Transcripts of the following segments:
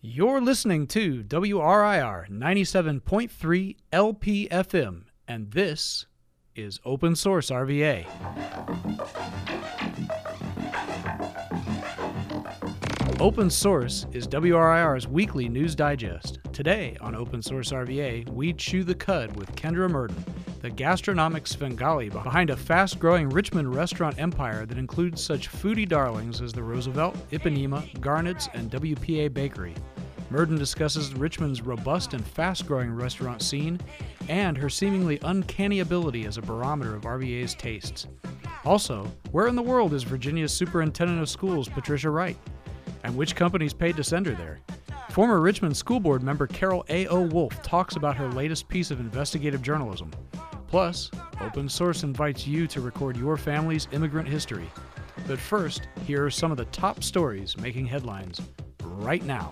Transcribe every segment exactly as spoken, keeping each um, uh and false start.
You're listening to W R I R ninety-seven point three L P F M, and this is Open Source R V A. Open Source is W R I R's weekly news digest. Today on Open Source R V A, we chew the cud with Kendra Murden, the gastronomic Svengali behind a fast-growing Richmond restaurant empire that includes such foodie darlings as the Roosevelt, Ipanema, Garnet's, and W P A Bakery. Murden discusses Richmond's robust and fast-growing restaurant scene and her seemingly uncanny ability as a barometer of R V A's tastes. Also, where in the world is Virginia's Superintendent of Schools, Patricia Wright? And which companies paid to send her there? Former Richmond School Board member Carol A O. Wolf talks about her latest piece of investigative journalism. Plus, Open Source invites you to record your family's immigrant history. But first, here are some of the top stories making headlines right now.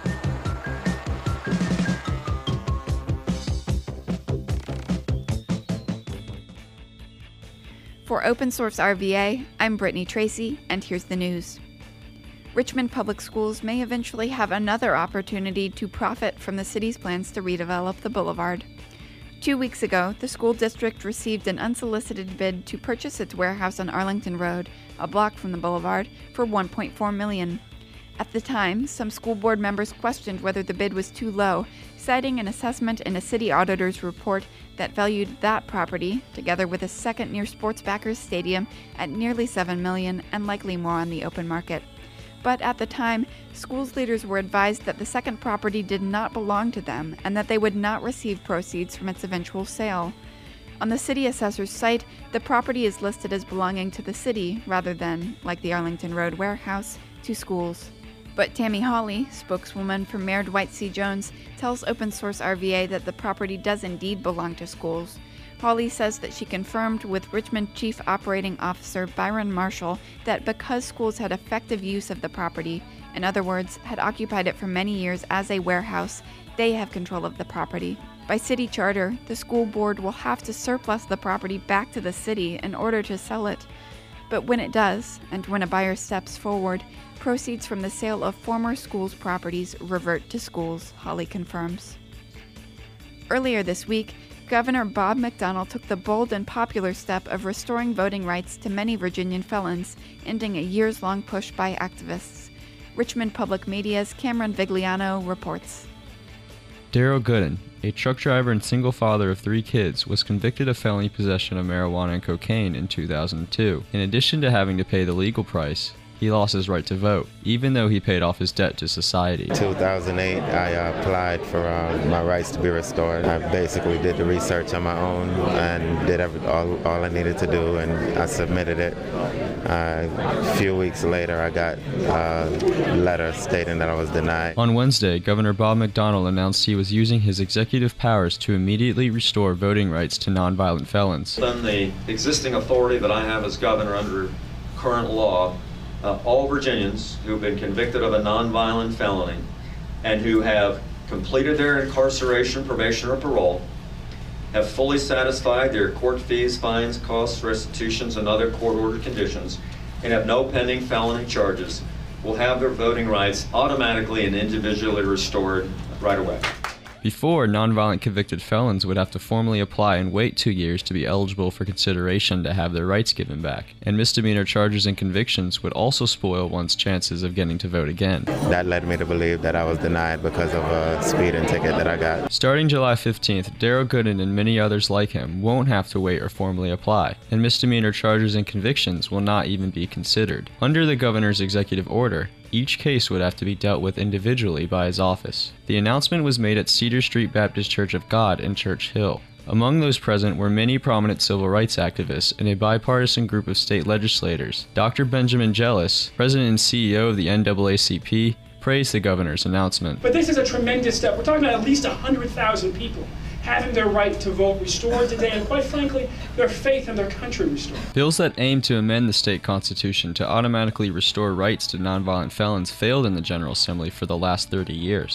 For Open Source R V A, I'm Brittany Tracy, and here's the news. Richmond Public Schools may eventually have another opportunity to profit from the city's plans to redevelop the boulevard. Two weeks ago, the school district received an unsolicited bid to purchase its warehouse on Arlington Road, a block from the boulevard, for one point four million dollars. At the time, some school board members questioned whether the bid was too low, citing an assessment in a city auditor's report that valued that property, together with a second near Sportsbackers Stadium, at nearly seven million dollars and likely more on the open market. But at the time, schools leaders were advised that the second property did not belong to them and that they would not receive proceeds from its eventual sale. On the city assessor's site, the property is listed as belonging to the city rather than, like the Arlington Road warehouse, to schools. But Tammy Hawley, spokeswoman for Mayor Dwight C. Jones, tells Open Source R V A that the property does indeed belong to schools. Hawley says that she confirmed with Richmond Chief Operating Officer Byron Marshall that because schools had effective use of the property, in other words, had occupied it for many years as a warehouse, they have control of the property. By city charter, the school board will have to surplus the property back to the city in order to sell it. But when it does, and when a buyer steps forward, proceeds from the sale of former schools' properties revert to schools, Hawley confirms. Earlier this week, Governor Bob McDonnell took the bold and popular step of restoring voting rights to many Virginian felons, ending a years-long push by activists. Richmond Public Media's Cameron Vigliano reports. Daryl Gooden, a truck driver and single father of three kids, was convicted of felony possession of marijuana and cocaine in two thousand two. In addition to having to pay the legal price, he lost his right to vote, even though he paid off his debt to society. two thousand eight, I uh, applied for um, my rights to be restored. I basically did the research on my own and did every, all, all I needed to do, and I submitted it. Uh, a few weeks later, I got a letter stating that I was denied. On Wednesday, Governor Bob McDonnell announced he was using his executive powers to immediately restore voting rights to nonviolent felons. Then the existing authority that I have as governor under current law, Uh, all Virginians who have been convicted of a nonviolent felony and who have completed their incarceration, probation, or parole, have fully satisfied their court fees, fines, costs, restitutions, and other court-ordered conditions, and have no pending felony charges, will have their voting rights automatically and individually restored right away. Before, nonviolent convicted felons would have to formally apply and wait two years to be eligible for consideration to have their rights given back. And misdemeanor charges and convictions would also spoil one's chances of getting to vote again. That led me to believe that I was denied because of a speeding ticket that I got. Starting July fifteenth, Daryl Gooden and many others like him won't have to wait or formally apply, and misdemeanor charges and convictions will not even be considered. Under the governor's executive order, each case would have to be dealt with individually by his office. The announcement was made at Cedar Street Baptist Church of God in Church Hill. Among those present were many prominent civil rights activists and a bipartisan group of state legislators. Doctor Benjamin Jealous, president and C E O of the N double A C P, praised the governor's announcement. But this is a tremendous step. We're talking about at least one hundred thousand people having their right to vote restored today, and quite frankly, their faith in their country restored. Bills that aim to amend the state constitution to automatically restore rights to nonviolent felons failed in the General Assembly for the last thirty years.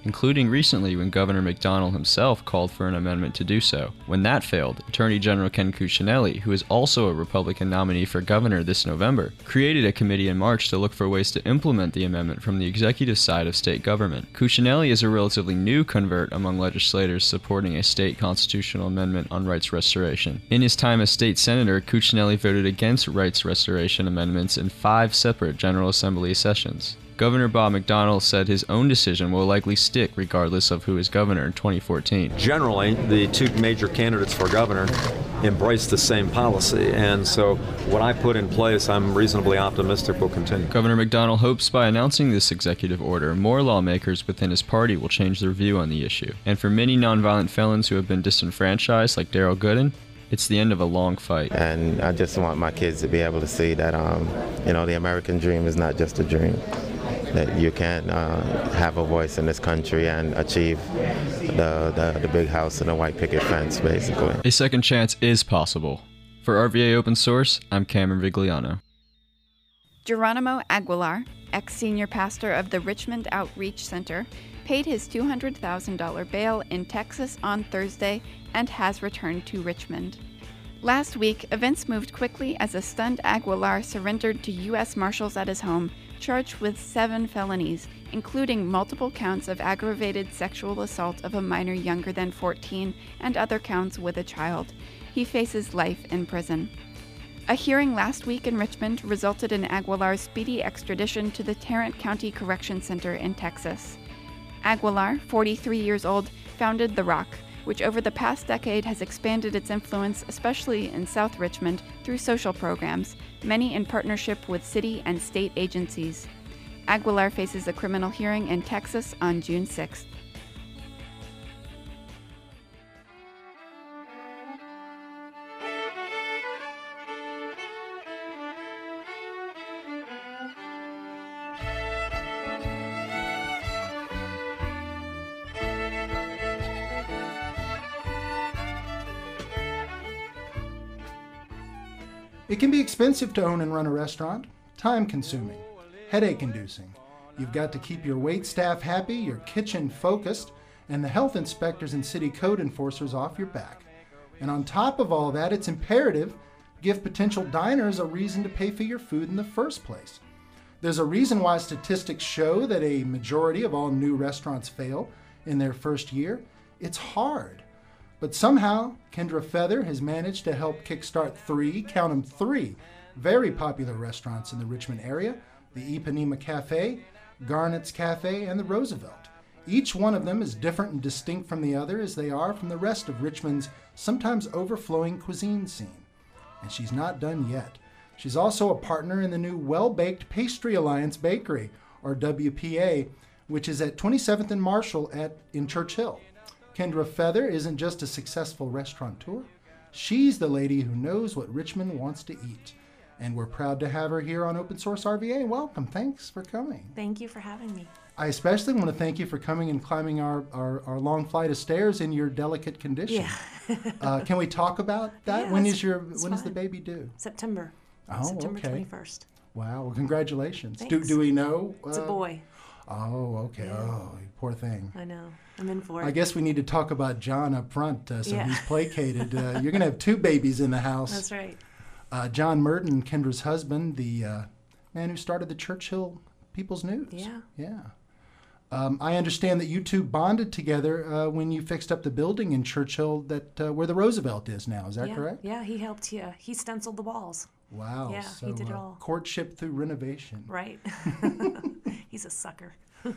including recently when Governor McDonnell himself called for an amendment to do so. When that failed, Attorney General Ken Cuccinelli, who is also a Republican nominee for governor this November, created a committee in March to look for ways to implement the amendment from the executive side of state government. Cuccinelli is a relatively new convert among legislators supporting a state constitutional amendment on rights restoration. In his time as state senator, Cuccinelli voted against rights restoration amendments in five separate General Assembly sessions. Governor Bob McDonnell said his own decision will likely stick regardless of who is governor in twenty fourteen. Generally, the two major candidates for governor embrace the same policy, and so what I put in place, I'm reasonably optimistic will continue. Governor McDonnell hopes by announcing this executive order, more lawmakers within his party will change their view on the issue. And for many nonviolent felons who have been disenfranchised, like Daryl Gooden, it's the end of a long fight. And I just want my kids to be able to see that, um, you know, the American dream is not just a dream. That you can uh, have a voice in this country and achieve the, the, the big house and the white picket fence, basically. A second chance is possible. For R V A Open Source, I'm Cameron Vigliano. Geronimo Aguilar, ex-senior pastor of the Richmond Outreach Center, paid his two hundred thousand dollars bail in Texas on Thursday and has returned to Richmond. Last week, events moved quickly as a stunned Aguilar surrendered to U S Marshals at his home, charged with seven felonies, including multiple counts of aggravated sexual assault of a minor younger than fourteen and other counts with a child. He faces life in prison. A hearing last week in Richmond resulted in Aguilar's speedy extradition to the Tarrant County Correction Center in Texas. Aguilar, forty-three years old, founded The Rock, which over the past decade has expanded its influence, especially in South Richmond, through social programs, many in partnership with city and state agencies. Aguilar faces a criminal hearing in Texas on June sixth. It can be expensive to own and run a restaurant, time-consuming, headache-inducing. You've got to keep your wait staff happy, your kitchen focused, and the health inspectors and city code enforcers off your back. And on top of all that, it's imperative to give potential diners a reason to pay for your food in the first place. There's a reason why statistics show that a majority of all new restaurants fail in their first year. It's hard. But somehow, Kendra Feather has managed to help kickstart three, count them three, very popular restaurants in the Richmond area, the Ipanema Cafe, Garnet's Cafe, and the Roosevelt. Each one of them is different and distinct from the other as they are from the rest of Richmond's sometimes overflowing cuisine scene. And she's not done yet. She's also a partner in the new Well-Baked Pastry Alliance Bakery, or W P A, which is at twenty-seventh and Marshall at, in Churchill. Kendra Feather isn't just a successful restaurateur. She's the lady who knows what Richmond wants to eat. And we're proud to have her here on Open Source R V A. Welcome. Thanks for coming. Thank you for having me. I especially want to thank you for coming and climbing our, our, our long flight of stairs in your delicate condition. Yeah. uh, can we talk about that? Yeah, when is your when fine. is the baby due? September. Oh, September okay. twenty-first. Wow. Well, congratulations. Do, Thanks. do we know? It's uh, a boy. Oh, okay. Yeah. Oh, poor thing. I know. I'm in for it. I guess we need to talk about John up front, uh, so Yeah. he's placated. Uh, you're going to have two babies in the house. That's right. Uh, John Merton, Kendra's husband, the uh, man who started the Churchill People's News. Yeah. Yeah. Um, I understand that you two bonded together uh, when you fixed up the building in Churchill that uh, where the Roosevelt is now. Is that yeah. correct? Yeah, he helped. Yeah, he stenciled the walls. Wow. Yeah, so, he did it uh, all. Courtship through renovation. Right. He's a sucker.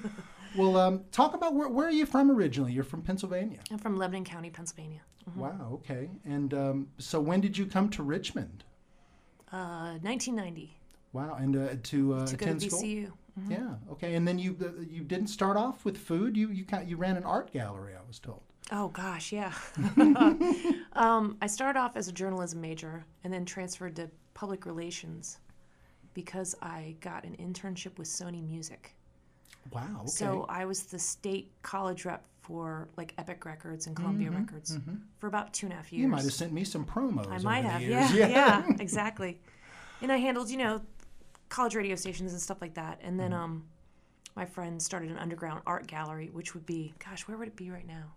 Well, um, talk about where, where are you from originally? You're from Pennsylvania. I'm from Lebanon County, Pennsylvania. Mm-hmm. Wow. Okay. And um, so when did you come to Richmond? Uh, nineteen ninety. Wow. And uh, to uh, To go attend to school? V C U. Mm-hmm. Yeah. Okay. And then you uh, you didn't start off with food. You you kind you ran an art gallery, I was told. Oh gosh, yeah. um, I started off as a journalism major and then transferred to public relations because I got an internship with Sony Music. Wow. Okay. So I was the state college rep for like Epic Records and Columbia Mhm, Records mhm. for about two and a half years. You might have sent me some promos. I over might the have, years. yeah, yeah, exactly. And I handled, you know, college radio stations and stuff like that. And then Mm-hmm. um, my friend started an underground art gallery, which would be, gosh, where would it be right now?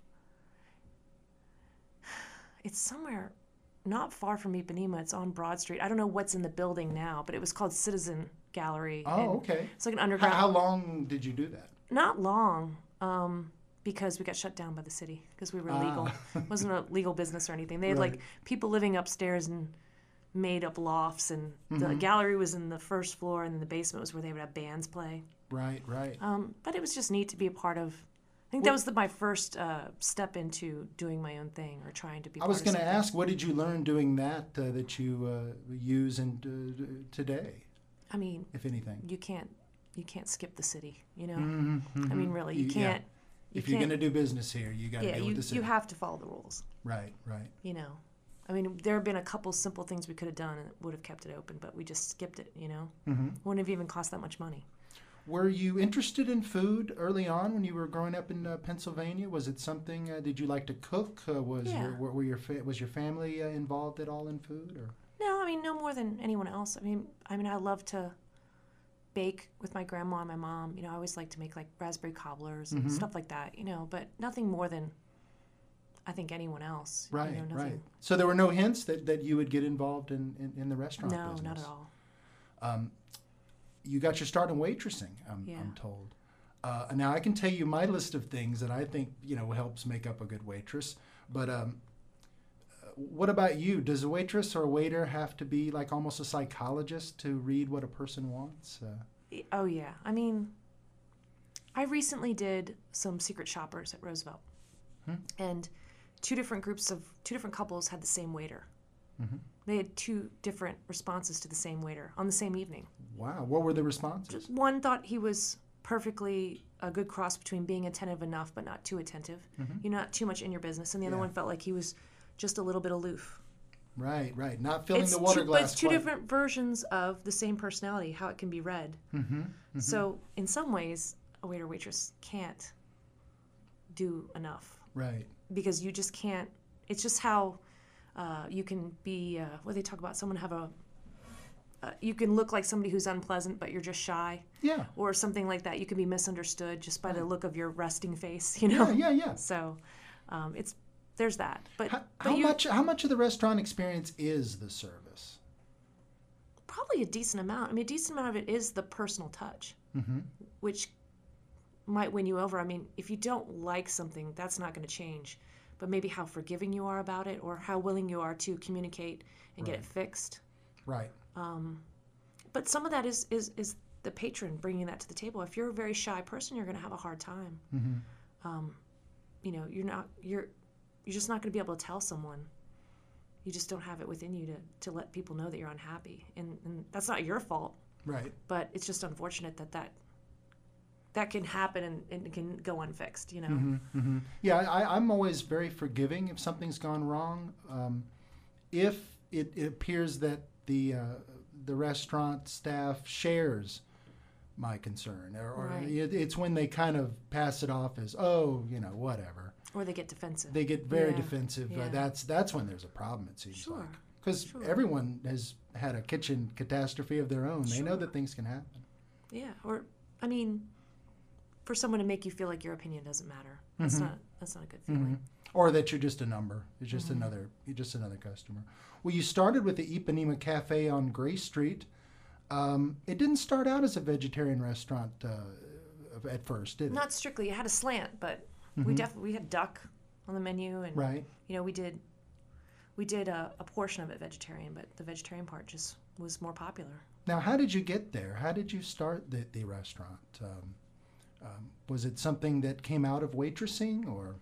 It's somewhere not far from Ipanema. It's on Broad Street. I don't know what's in the building now, but it was called Citizen Gallery. Oh, okay. It's like an underground. How, how long did you do that? Not long, um, because we got shut down by the city because we were illegal. Ah. It wasn't a legal business or anything. They had Right. like people living upstairs and made up lofts, and the Mhm. gallery was in the first floor, and then the basement was where they would have bands play. Right, right. Um, but it was just neat to be a part of. I think What- that was the, my first uh, step into doing my own thing or trying to be. I part was of going to something. ask, what did you learn doing that uh, that you uh, use in, uh, today, I mean, if anything? you can't you can't skip the city. You know. Mhm, I mean, mhm. really, you You- yeah. can't. You If you're can't- going to do business here, you got to yeah, deal you with the city. you have to follow the rules. Right, right. You know, I mean, there have been a couple simple things we could have done and it would have kept it open, but we just skipped it. You know, hmm wouldn't have even cost that much money. Were you interested in food early on when you were growing up in uh, Pennsylvania? Was it something? Uh, did you like to cook? Uh, was Yeah. your were, were your fa- was your family uh, involved at all in food? Or No, I mean, no more than anyone else. I mean, I mean, I love to bake with my grandma and my mom. You know, I always like to make like raspberry cobblers and Mhm. stuff like that. You know, but nothing more than I think anyone else. you right, know, right. nothing- So there were no hints that, that you would get involved in, in, in the restaurant No, business. not at all. Um, you got your start in waitressing, I'm, Yeah. I'm told. Uh, now I can tell you my list of things that I think you know helps make up a good waitress. But um, uh, what about you? Does a waitress or a waiter have to be like almost a psychologist to read what a person wants? Uh, Oh yeah, I mean, I recently did some secret shoppers at Roosevelt, Hmm. and two different groups of two different couples had the same waiter. Mhm. They had two different responses to the same waiter on the same evening. wow, what were the responses? One thought he was perfectly a good cross between being attentive enough but not too attentive. Mhm. You're not too much in your business, and the other Yeah. one felt like he was just a little bit aloof. Right, right. Not filling It's the water two, glass. but it's two quite- different versions of the same personality, how it can be read. Mhm, mhm. So in some ways, a waiter waitress can't do enough Right. because you just can't. It's just how uh, you can be. Uh, what do they talk about? Someone have a. Uh, you can look like somebody who's unpleasant, but you're just shy, Yeah. or something like that. You can be misunderstood just by the Right. look of your resting face. You know. Yeah, yeah, yeah. So, um, it's there's that. But, How, but how you, much? How much of the restaurant experience is the service? Probably a decent amount. I mean, a decent amount of it is the personal touch, Mm-hmm. which might win you over. I mean, if you don't like something, that's not going to change. But maybe how forgiving you are about it, or how willing you are to communicate and get Right. it fixed. Right. Um, but some of that is, is is the patron bringing that to the table. If you're a very shy person, you're going to have a hard time. Mm-hmm. Um, you know, you're not you're you're just not going to be able to tell someone. You just don't have it within you to, to let people know that you're unhappy, and, and that's not your fault. Right. But it's just unfortunate that that, that can happen and, and it can go unfixed, you know? Mm-hmm. Mm-hmm. Yeah, I, I'm always very forgiving if something's gone wrong. Um, if it, it appears that the uh, the restaurant staff shares my concern, or, or Right. it, it's when they kind of pass it off as, oh, you know, whatever. Or they get defensive. They get very Yeah, defensive. Uh, yeah. that's that's when there's a problem. It seems Sure, like because sure. everyone has had a kitchen catastrophe of their own. They know Sure. that things can happen. Yeah, or, I mean, for someone to make you feel like your opinion doesn't matter, that's Mhm. not that's not a good feeling. Mhm. Or that you're just a number. You're just Mhm. another. You're just another customer. Well, you started with the Ipanema Cafe on Grace Street. Um, it didn't start out as a vegetarian restaurant uh, at first, did it? Not strictly. It had a slant, but we Mhm. definitely we had duck on the menu, and Right. you know we did we did a, a portion of it vegetarian, but the vegetarian part just was more popular. Now, how did you get there? How did you start the, the restaurant? Um, um, was it something that came out of waitressing, or?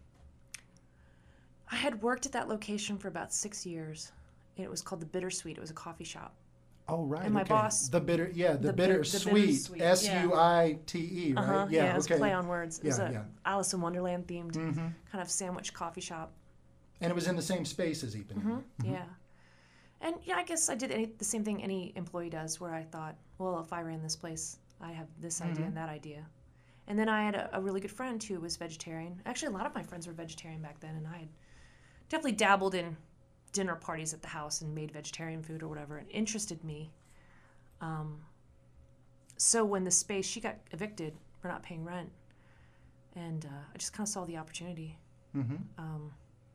I had worked at that location for about six years, and it was called the Bittersweet. It was a coffee shop. Oh, right. And my okay. boss- The bitter, yeah, the, the bit- bitter the sweet, bittersweet, S yeah. U I T E, right? Uh-huh. Yeah, it was okay. a play on words. It was Yeah, a yeah. Alice in Wonderland themed Mhm. kind of sandwich coffee shop. And it was in the same space as Ipanema. Mm-hmm. Yeah. And yeah, I guess I did any, the same thing any employee does, where I thought, well, if I ran this place, I have this idea Mhm. and that idea. And then I had a, a really good friend who was vegetarian. Actually, a lot of my friends were vegetarian back then, and I had definitely dabbled in dinner parties at the house and made vegetarian food or whatever. It interested me. Um, so when the space, she got evicted for not paying rent. And uh, I just kind of saw the opportunity. Mm-hmm. Um,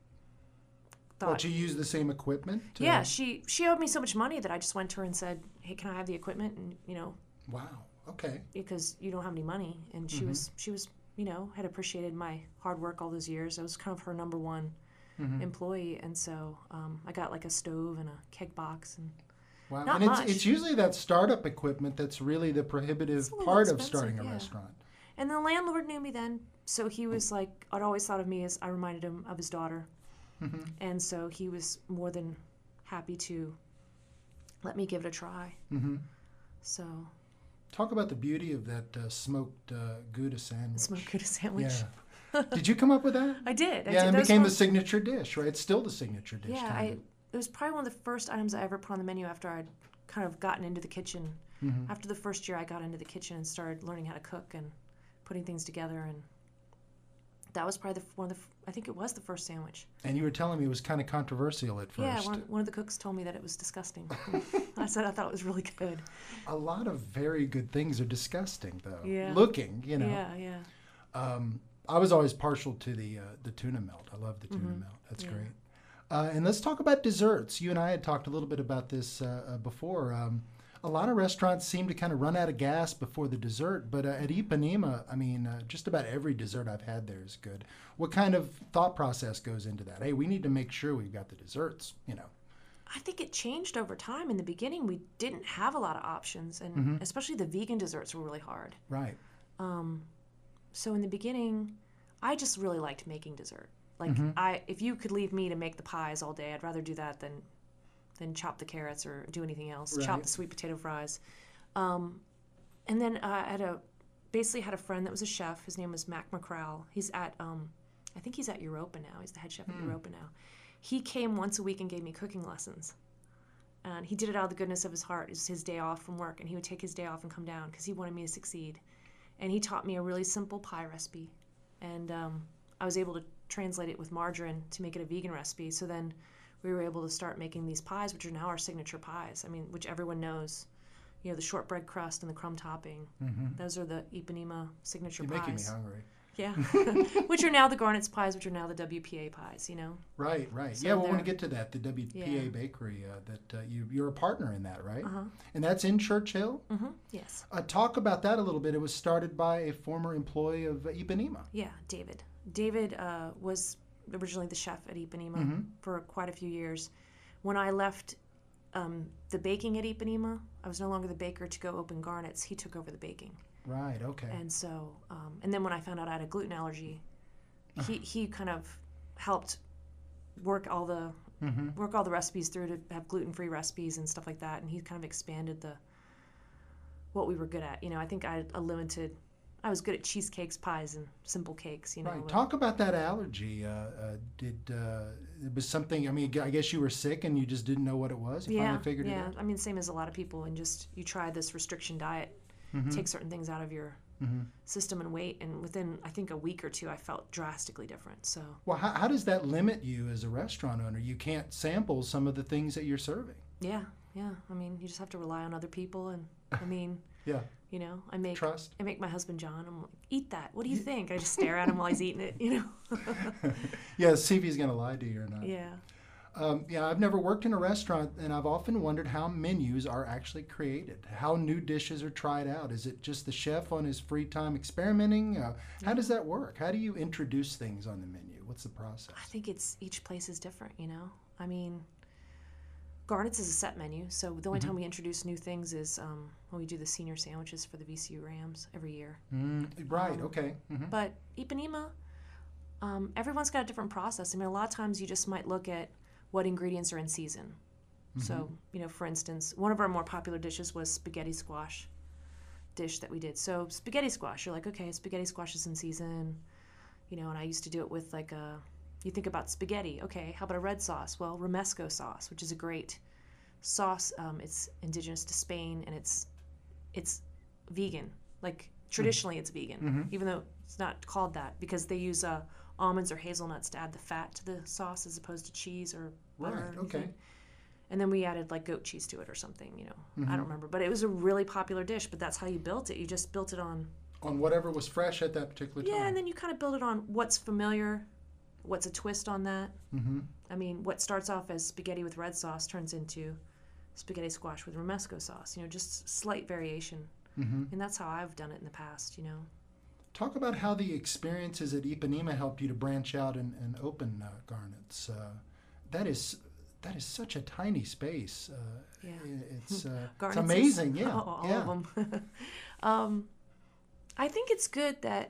Well, did you use the same equipment? To... Yeah, she she owed me so much money that I just went to her and said, "Hey, can I have the equipment?" And you know, wow, okay, because you don't have any money. And she mm-hmm. was she was you know had appreciated my hard work all those years. I was kind of her number one mm-hmm. employee, and so um, I got like a stove and a keg box and. Wow, not and it's much. it's usually that startup equipment that's really the prohibitive part of starting a yeah. restaurant. And the landlord knew me then, so he was like, I'd always thought of me as I reminded him of his daughter. Mm-hmm. And so he was more than happy to let me give it a try. Mm-hmm. So, talk about the beauty of that uh, smoked uh, Gouda sandwich. Smoked Gouda sandwich. Yeah. Did you come up with that? I did. I yeah, did. and it That became was the signature dish, right? It's still the signature dish. Yeah, I, it was probably one of the first items I ever put on the menu after I'd kind of gotten into the kitchen. Mm-hmm. After the first year, I got into the kitchen and started learning how to cook and putting things together, and that was probably the, one of the, I think it was the first sandwich. And you were telling me it was kind of controversial at first. Yeah, one, one of the cooks told me that it was disgusting. I said I thought it was really good. A lot of very good things are disgusting, though. Yeah. Looking, you know. Yeah, yeah. Um, I was always partial to the uh, the tuna melt. I love the tuna mm-hmm. melt. That's yeah. great. Uh, and let's talk about desserts. You and I had talked a little bit about this uh, uh, before. Um, a lot of restaurants seem to kind of run out of gas before the dessert, but uh, at Ipanema, I mean, uh, just about every dessert I've had there is good. What kind of thought process goes into that? Hey, we need to make sure we've got the desserts, you know. I think it changed over time. In the beginning, we didn't have a lot of options, and mm-hmm. especially the vegan desserts were really hard. Right. Um, so in the beginning, I just really liked making dessert. Like, mm-hmm. I, if you could leave me to make the pies all day, I'd rather do that than than chop the carrots or do anything else. Right. Chop the sweet potato fries. Um, and then uh, I had a basically had a friend that was a chef. His name was Mac McCrowell. He's at um, I think he's at Europa now. He's the head chef mm. at Europa now. He came once a week and gave me cooking lessons. And he did it out of the goodness of his heart. It was his day off from work, and he would take his day off and come down because he wanted me to succeed. And he taught me a really simple pie recipe. And um, I was able to translate it with margarine to make it a vegan recipe. So then we were able to start making these pies, which are now our signature pies. I mean, which everyone knows. You know, the shortbread crust and the crumb topping. Mm-hmm. Those are the Ipanema signature You're pies. You're making me hungry. Yeah. Which are now the Garnet's pies, which are now the W P A pies, you know? Right, right. So yeah, we're going to get to that, the W P A yeah. Bakery. Uh, that uh, you, you're a partner in that, right? Uh-huh. And that's in Churchill? Mm-hmm, yes. Uh, talk about that a little bit. It was started by a former employee of uh, Ipanema. Yeah, David. David uh, was originally the chef at Ipanema mm-hmm. for quite a few years. When I left um, the baking at Ipanema, I was no longer the baker to go open Garnet's. He took over the baking. Right, okay. And so, um, and then when I found out I had a gluten allergy, he, he kind of helped work all the mm-hmm. work all the recipes through to have gluten-free recipes and stuff like that. And he kind of expanded the what we were good at. You know, I think I had a limited. I was good at cheesecakes, pies, and simple cakes. You know. Right. Talk about that allergy. Uh, uh, did uh, it was something? I mean, I guess you were sick and you just didn't know what it was. You yeah. finally figured yeah. it out. I mean, same as a lot of people, and just you try this restriction diet. Mm-hmm. Take certain things out of your mm-hmm. system and weight, and within I think a week or two, I felt drastically different. So, well, how, how does that limit you as a restaurant owner? You can't sample some of the things that you're serving. Yeah, yeah. I mean, you just have to rely on other people, and I mean, yeah. You know, I make trust. I make my husband John. I'm like, eat that. What do you think? I just stare at him while he's eating it. You know. Yeah, see if he's gonna lie to you or not. Yeah. Um, yeah, I've never worked in a restaurant, and I've often wondered how menus are actually created, how new dishes are tried out. Is it just the chef on his free time experimenting? Uh, yeah. How does that work? How do you introduce things on the menu? What's the process? I think it's each place is different, you know? I mean, Garnet's is a set menu, so the only mm-hmm. time we introduce new things is um, when we do the senior sandwiches for the V C U Rams every year. Mm, right, um, okay. Mm-hmm. But Ipanema, um, everyone's got a different process. I mean, a lot of times you just might look at what ingredients are in season. Mm-hmm. So, you know, for instance, one of our more popular dishes was spaghetti squash dish that we did. So spaghetti squash, you're like, okay, spaghetti squash is in season, you know, and I used to do it with like a, you think about spaghetti, okay, how about a red sauce? Well, romesco sauce, which is a great sauce. Um, it's indigenous to Spain, and it's it's vegan. Like, traditionally mm-hmm. it's vegan, mm-hmm. even though it's not called that, because they use uh, almonds or hazelnuts to add the fat to the sauce as opposed to cheese or butter. Right, or okay. And then we added like goat cheese to it or something, you know. Mm-hmm. I don't remember. But it was a really popular dish, but that's how you built it. You just built it on On whatever was fresh at that particular time. Yeah, and then you kind of build it on what's familiar, what's a twist on that. Mm-hmm. I mean, what starts off as spaghetti with red sauce turns into spaghetti squash with romesco sauce. You know, just slight variation. Mm-hmm. And that's how I've done it in the past, you know. Talk about how the experiences at Ipanema helped you to branch out and, and open uh, Garnet's. Uh, that is that is such a tiny space. Uh, Yeah. It's, uh, it's Garnet's is- amazing, yeah. all, all yeah. of them. um, I think it's good that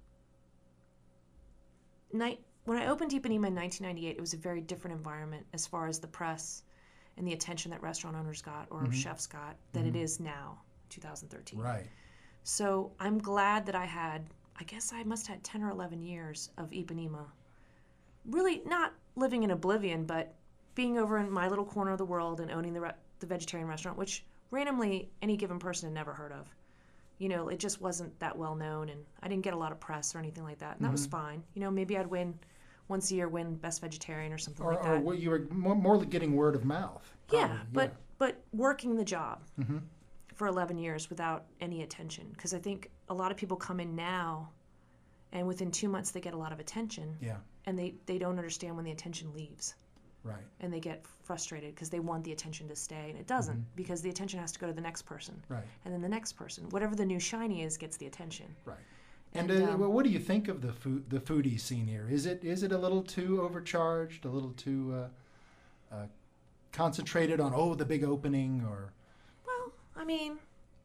night when I opened Ipanema in nineteen ninety-eight, it was a very different environment as far as the press and the attention that restaurant owners got or Mhm. chefs got than Mhm. it is now, two thousand thirteen. Right. So I'm glad that I had, I guess I must have had ten or eleven years of Ipanema. Really not living in oblivion, but being over in my little corner of the world and owning the, re- the vegetarian restaurant, which randomly any given person had never heard of. You know, it just wasn't that well known, and I didn't get a lot of press or anything like that, and that was Mhm. fine. You know, maybe I'd win once a year, win Best Vegetarian or something Or, like or that. what you were more, more getting word of mouth. Yeah, probably, but but working the job Mhm. for eleven years without any attention, because I think a lot of people come in now, and within two months they get a lot of attention, Yeah, and they they don't understand when the attention leaves, right, and they get frustrated because they want the attention to stay, and it doesn't, because the attention has to go to the next person, right, and then the next person. Whatever the new shiny is gets the attention. right. And, And, uh, um, what do you think of the food, the foodie scene here? Is it is it a little too overcharged, a little too uh, uh, concentrated on oh the big opening, or Well, I mean,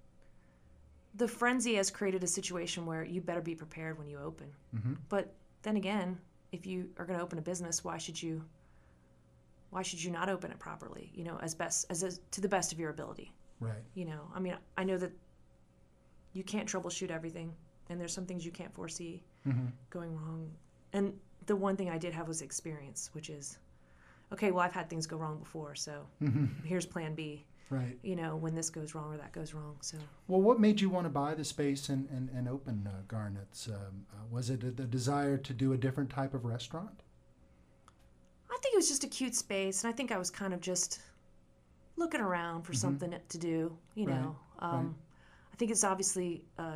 the frenzy has created a situation where you better be prepared when you open. Mhm. But then again, if you are going to open a business, why should you? Why should you not open it properly? You know, as best as, as to the best of your ability. right? You know, I mean, I know that you can't troubleshoot everything, and there's some things you can't foresee Mm-hmm. going wrong. And the one thing I did have was experience, which is, okay, well, I've had things go wrong before, so Mm-hmm. here's plan B. Right. You know, when this goes wrong or that goes wrong. So Well, what made you want to buy the space and, and, and open uh, Garnet's? Um, uh, was it the desire to do a different type of restaurant? I think it was just a cute space, and I think I was kind of just looking around for Mhm. something to do, you Right, know. Um, right. I think it's obviously uh,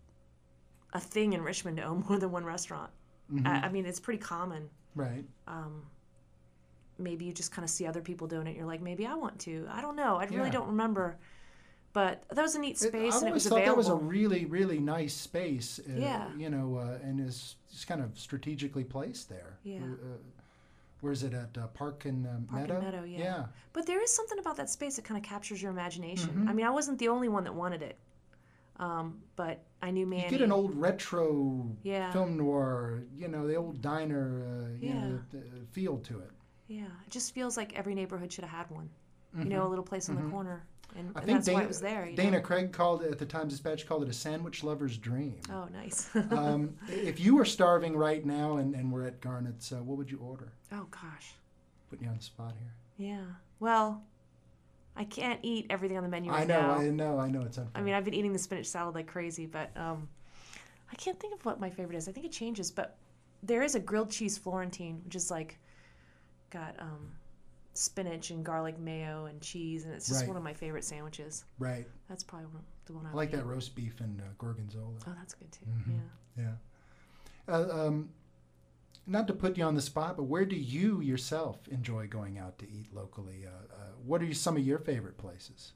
a thing in Richmond to own more than one restaurant. Mhm. I, I mean, it's pretty common. Right. Um, maybe you just kind of see other people doing it. You're like, maybe I want to. I don't know. I really Yeah. don't remember. But that was a neat It- space, I and it always was thought available. that was a really, really nice space. Uh, Yeah. You know, uh, and is just kind of strategically placed there. Yeah. Uh, where is it at uh, Park and uh, Park Meadow? and Meadow, yeah. Yeah. But there is something about that space that kind of captures your imagination. Mhm. I mean, I wasn't the only one that wanted it. Um, but I knew Manny. You get an old retro Yeah. film noir, you know, the old diner, uh, you Yeah. know, the, the feel to it. Yeah, it just feels like every neighborhood should have had one. You Mhm. know, a little place on Mhm. the corner, and, I and think that's Dana, why it was there. You Dana know? Craig called it at the Times Dispatch called it a sandwich lover's dream. Oh, nice. um, if you were starving right now and, and we're at Garnet's, uh, what would you order? Oh gosh, Putting you on the spot here. yeah. Well, I can't eat everything on the menu I right know, now. I know, I know it's unfair. I mean, I've been eating the spinach salad like crazy, but um, I can't think of what my favorite is. I think it changes, but there is a grilled cheese Florentine, which is like got um, spinach and garlic mayo and cheese, and it's just Right. one of my favorite sandwiches. Right. That's probably one, the one I I like would that eat. roast beef and uh, gorgonzola. Oh, that's good too. Mhm. Yeah. Yeah. Uh, um, not to put you on the spot, but where do you yourself enjoy going out to eat locally? Uh, uh, what are some of your favorite places?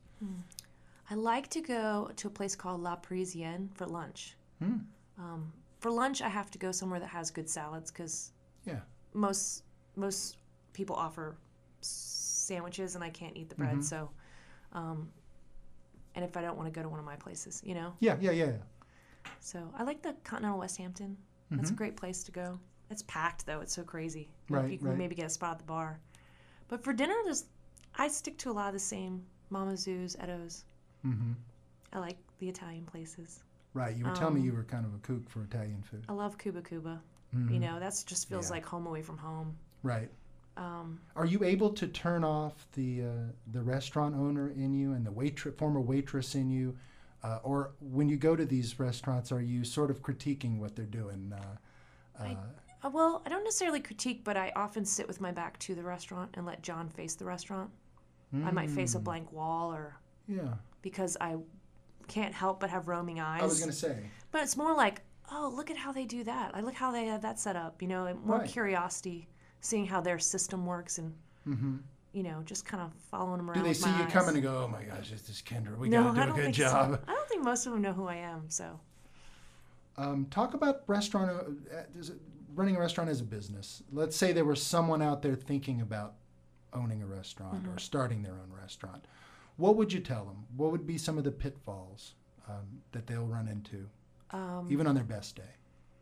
I like to go to a place called La Parisienne for lunch. Hmm. Um, for lunch, I have to go somewhere that has good salads because Yeah. most most people offer sandwiches and I can't eat the bread. Mhm. So, um, and if I don't want to go to one of my places, you know. Yeah, yeah, yeah. So I like the Continental West Hampton. That's a Mhm. great place to go. It's packed though. It's so crazy. You know, Right, You can right. maybe get a spot at the bar. But for dinner, there's I stick to a lot of the same Mama Zoo's, Edo's. Mm-hmm. I like the Italian places. Right. You were telling me Um, you were kind of a kook for Italian food. I love Cuba Cuba. Mhm. You know, that's just feels Yeah. like home away from home. Right. Um, Are you able to turn off the uh, the restaurant owner in you and the waitress, former waitress in you, uh, or when you go to these restaurants, are you sort of critiquing what they're doing? Uh, uh, uh, well, I don't necessarily critique, but I often sit with my back to the restaurant and let John face the restaurant. I might face a mm, blank wall, or Yeah. because I can't help but have roaming eyes. I was going to say. But it's more like, oh, look at how they do that. I look how they have that set up. You know, and more Right. curiosity, seeing how their system works, and Mm-hmm. you know, just kind of following them around. Do they with see my you eyes. coming and go, oh my gosh, it's this Kendra. We no, got to I do a don't good think job. So. I don't think most of them know who I am. So. Um, talk about restaurant, uh, is it running a restaurant as a business. Let's say there was someone out there thinking about owning a restaurant Mm-hmm. or starting their own restaurant. What would you tell them? What would be some of the pitfalls um, that they'll run into, Um, even on their best day?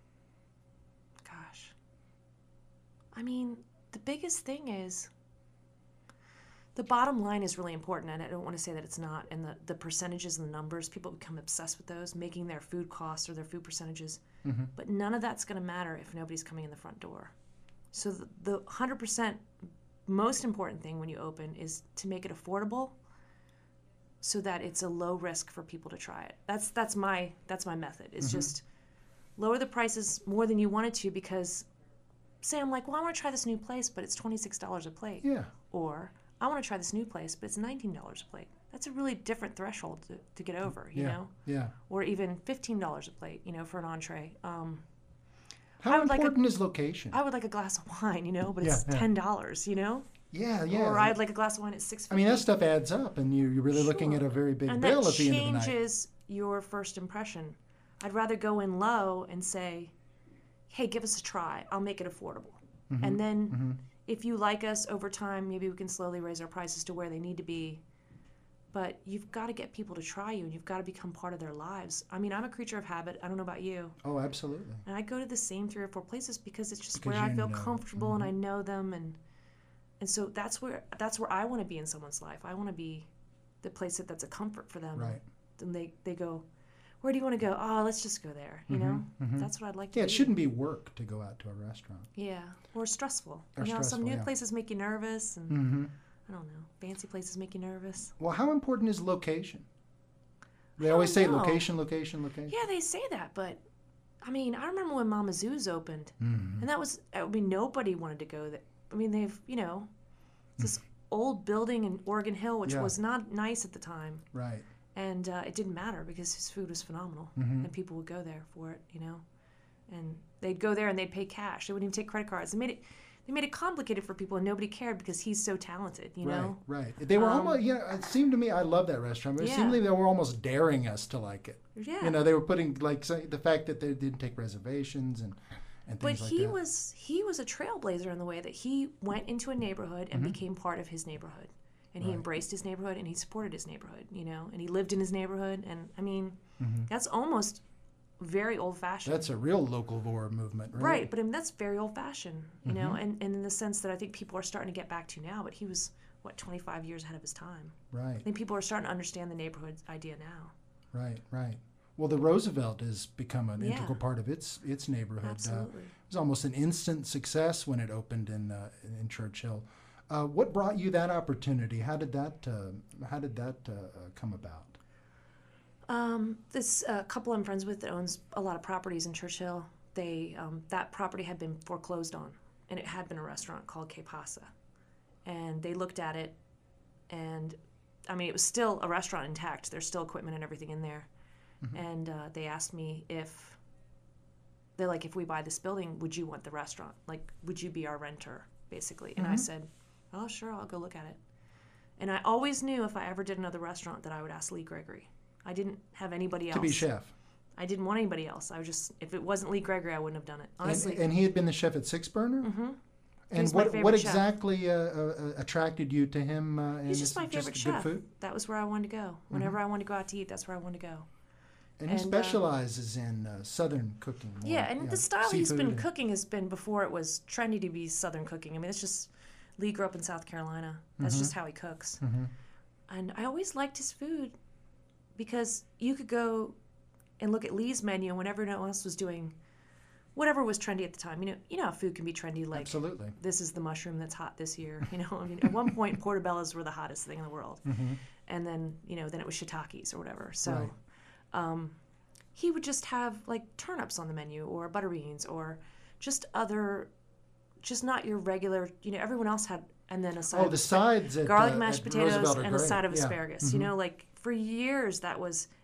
Gosh. I mean, the biggest thing is the bottom line is really important, and I don't want to say that it's not. And the, the percentages and the numbers, people become obsessed with those, making their food costs or their food percentages. Mm-hmm. But none of that's going to matter if nobody's coming in the front door. So the, the one hundred percent most important thing when you open is to make it affordable so that it's a low risk for people to try it. That's that's my that's my method. It's Mm-hmm. just lower the prices more than you wanted to, because say I'm like, well, I want to try this new place, but it's twenty-six dollars a plate. Yeah. Or I want to try this new place, but it's nineteen dollars a plate. That's a really different threshold to, to get over, you yeah. know? Yeah. Or even fifteen dollars a plate, you know, for an entree. Um, How I would like a- important is location? I would like a glass of wine, you know, but Yeah, it's yeah. ten dollars, you know? yeah, yeah. Or I'd like a glass of wine at six I fifty. mean, that stuff adds up, and you, you're really looking at a very big and bill that at the end of the night. changes your first impression. I'd rather go in low and say, hey, give us a try. I'll make it affordable. Mm-hmm. And then if you like us over time, maybe we can slowly raise our prices to where they need to be. But you've got to get people to try you, and you've got to become part of their lives. I mean, I'm a creature of habit. I don't know about you. Oh, absolutely. And I go to the same three or four places because it's just Because where I you feel know. comfortable and I know them, and and so that's where that's where I want to be in someone's life. I want to be the place that, that's a comfort for them. Right. And they, they go, where do you want to go? Oh, let's just go there. You know, that's what I'd like to. Yeah, it do. shouldn't be work to go out to a restaurant. Yeah, or stressful. Or you know, some stressful, new yeah. places make you nervous, and Mm-hmm. I don't know, fancy places make you nervous. Well, how important is location? They I always say don't know. location, location, location. Yeah, they say that, but I mean, I remember when Mama Zoo's opened, Mhm. and that was, I mean, nobody wanted to go there. I mean, they've, you know, it's this old building in Oregon Hill, which Yeah. was not nice at the time, Right. and uh, it didn't matter because his food was phenomenal, Mhm. and people would go there for it, you know, and they'd go there and they'd pay cash. They wouldn't even take credit cards. They made it, they made it complicated for people, and nobody cared because he's so talented, you know. Right, right. They were Um, almost, you know, it seemed to me, I love that restaurant, but it Yeah. seemed like they were almost daring us to like it. Yeah. You know, they were putting, like, say, the fact that they didn't take reservations and, and But things like he that. was he was a trailblazer in the way that he went into a neighborhood and became part of his neighborhood, and he Mm-hmm. Right. embraced his neighborhood and he supported his neighborhood, you know, and he lived in his neighborhood, and I mean, Mm-hmm. that's almost very old fashioned. That's a real localvore movement, really. Right, but I mean that's very old fashioned, you know, Mm-hmm. and, and in the sense that I think people are starting to get back to now. But he was what twenty-five years ahead of his time. Right, I think people are starting to understand the neighborhood idea now. right, right. Well, the Roosevelt has become an Yeah. integral part of its its neighborhood. Absolutely. Uh, it was almost an instant success when it opened in uh, in Churchill. Uh, what brought you that opportunity? How did that uh, how did that uh, uh, come about? Um, this uh, couple I'm friends with that owns a lot of properties in Churchill, they um, that property had been foreclosed on, and it had been a restaurant called Que Pasa, and they looked at it, and I mean it was still a restaurant intact. There's still equipment and everything in there, and uh, they asked me if they're like, if we buy this building, would you want the restaurant? Like, would you be our renter, basically? And I said, oh sure, I'll go look at it. And I always knew if I ever did another restaurant that I would ask Lee Gregory. I didn't have anybody else. To be chef. I didn't want anybody else. I was just, if it wasn't Lee Gregory, I wouldn't have done it. Honestly. And, and he had been the chef at Six Burner? Mm-hmm. And He's my what, favorite what chef. exactly uh, uh, attracted you to him? Uh, and He's just my it's favorite good chef. food? That was where I wanted to go. Whenever I wanted to go out to eat, that's where I wanted to go. And he And, uh, specializes in uh, Southern cooking. more, Yeah, and the style he's seafood been and- cooking has been before it was trendy to be Southern cooking. I mean, it's just, Lee grew up in South Carolina. That's just how he cooks. Mm-hmm. And I always liked his food because you could go and look at Lee's menu when everyone else was doing whatever was trendy at the time. You know, you know how food can be trendy, like Absolutely. this is the mushroom that's hot this year. You know, I mean, at one point portobellos were the hottest thing in the world, and then you know, then it was shiitakes or whatever. So, Right. um, he would just have like turnips on the menu or butter beans or just other, just not your regular. You know, everyone else had, and then a side Oh, of the aspa- sides at garlic uh, mashed at potatoes Roosevelt are and a great. side of Yeah. asparagus. You know, like for years that was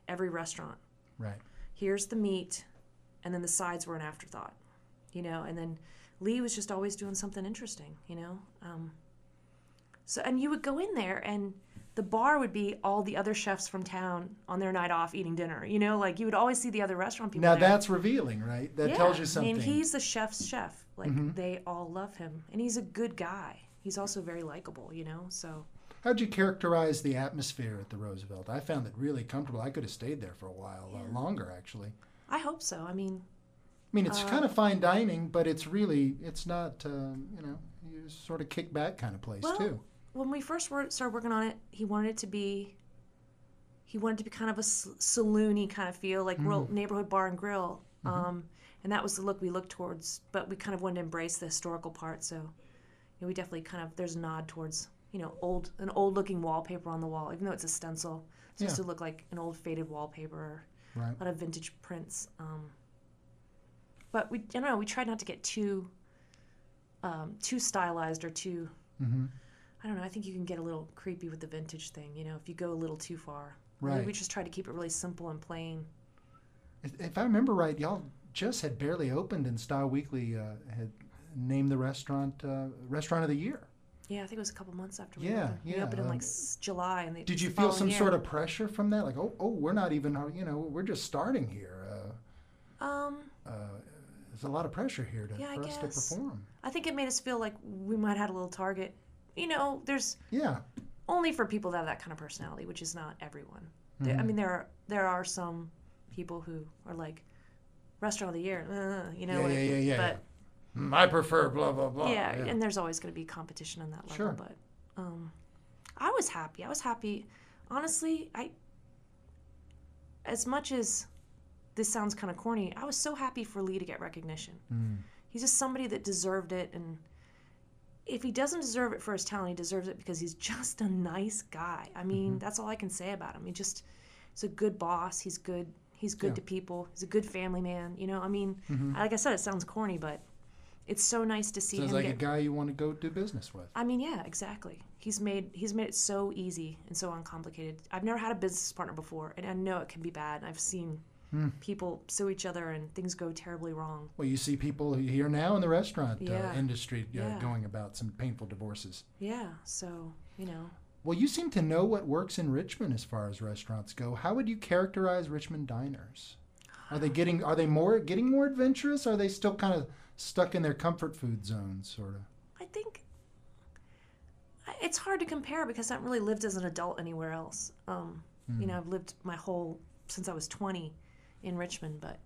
every restaurant. Right. Here's the meat, and then the sides were an afterthought, you know. And then Lee was just always doing something interesting, you know. Um, so and you would go in there, and the bar would be all the other chefs from town on their night off eating dinner, you know. Like you would always see the other restaurant people. Now there. that's revealing, right? That yeah. tells you something. I mean, he's the chef's chef. Like Mm-hmm. they all love him, and he's a good guy. He's also very likable, you know. So. How'd you characterize the atmosphere at the Roosevelt? I found it really comfortable. I could have stayed there for a while, Yeah. uh, longer actually. I hope so. I mean. I mean, it's Uh, kind of fine dining, but it's really, it's not, um, you know, you sort of kick back kind of place Well, too. when we first wor- started working on it, he wanted it to be. He wanted it to be kind of a s- saloony kind of feel, like real neighborhood bar and grill, um, and that was the look we looked towards. But we kind of wanted to embrace the historical part, so you know, we definitely kind of there's a nod towards you know old an old looking wallpaper on the wall, even though it's a stencil. It's supposed Yeah. to look like an old faded wallpaper, Right. a lot of vintage prints. Um, but we, I don't know, we tried not to get too, um, too stylized or too. Mm-hmm. I don't know. I think you can get a little creepy with the vintage thing, you know, if you go a little too far. Right. We just try to keep it really simple and plain. If, if I remember right, y'all just had barely opened, and Style Weekly uh, had named the restaurant uh, Restaurant of the Year. Yeah, I think it was a couple months after we Yeah, opened. We yeah, opened in like um, s- July, and they. Did it's you the feel following some year. sort of pressure from that? Like, oh, oh, we're not even, you know, we're just starting here. Uh, Um, uh, there's a lot of pressure here to, Yeah, I for us guess. to perform. I think it made us feel like we might have had a little target. You know, there's Yeah. only for people that have that kind of personality, which is not everyone. There, Mm-hmm. I mean, there are there are some people who are like restaurant of the year, uh, you know. Yeah, what yeah, it- yeah, yeah, But Mm, I prefer blah, blah, blah. yeah, and there's always going to be competition on that level. Sure. But um, I was happy. I was happy. Honestly, I as much as this sounds kind of corny, I was so happy for Lee to get recognition. Mm. He's just somebody that deserved it, and if he doesn't deserve it for his talent, he deserves it because he's just a nice guy. I mean, Mm-hmm. that's all I can say about him. He just he's a good boss. He's good. He's good Yeah. to people. He's a good family man. You know, I mean, Mm-hmm. like I said, it sounds corny, but it's so nice to see Sounds him like get. a guy you want to go do business with. I mean, yeah, exactly. He's made he's made it so easy and so uncomplicated. I've never had a business partner before, and I know it can be bad. I've seen Hmm. people sue each other and things go terribly wrong. Well, you see people here now in the restaurant uh, Yeah. industry uh, Yeah. going about some painful divorces. Yeah, so you know, Well, you seem to know what works in Richmond as far as restaurants go. How would you characterize Richmond diners? Are they getting are they more getting more adventurous? Or are they still kind of stuck in their comfort food zones, sort of? I think I- it's hard to compare because I haven't really lived as an adult anywhere else. Um, You know, I've lived my whole since I was twenty in Richmond, but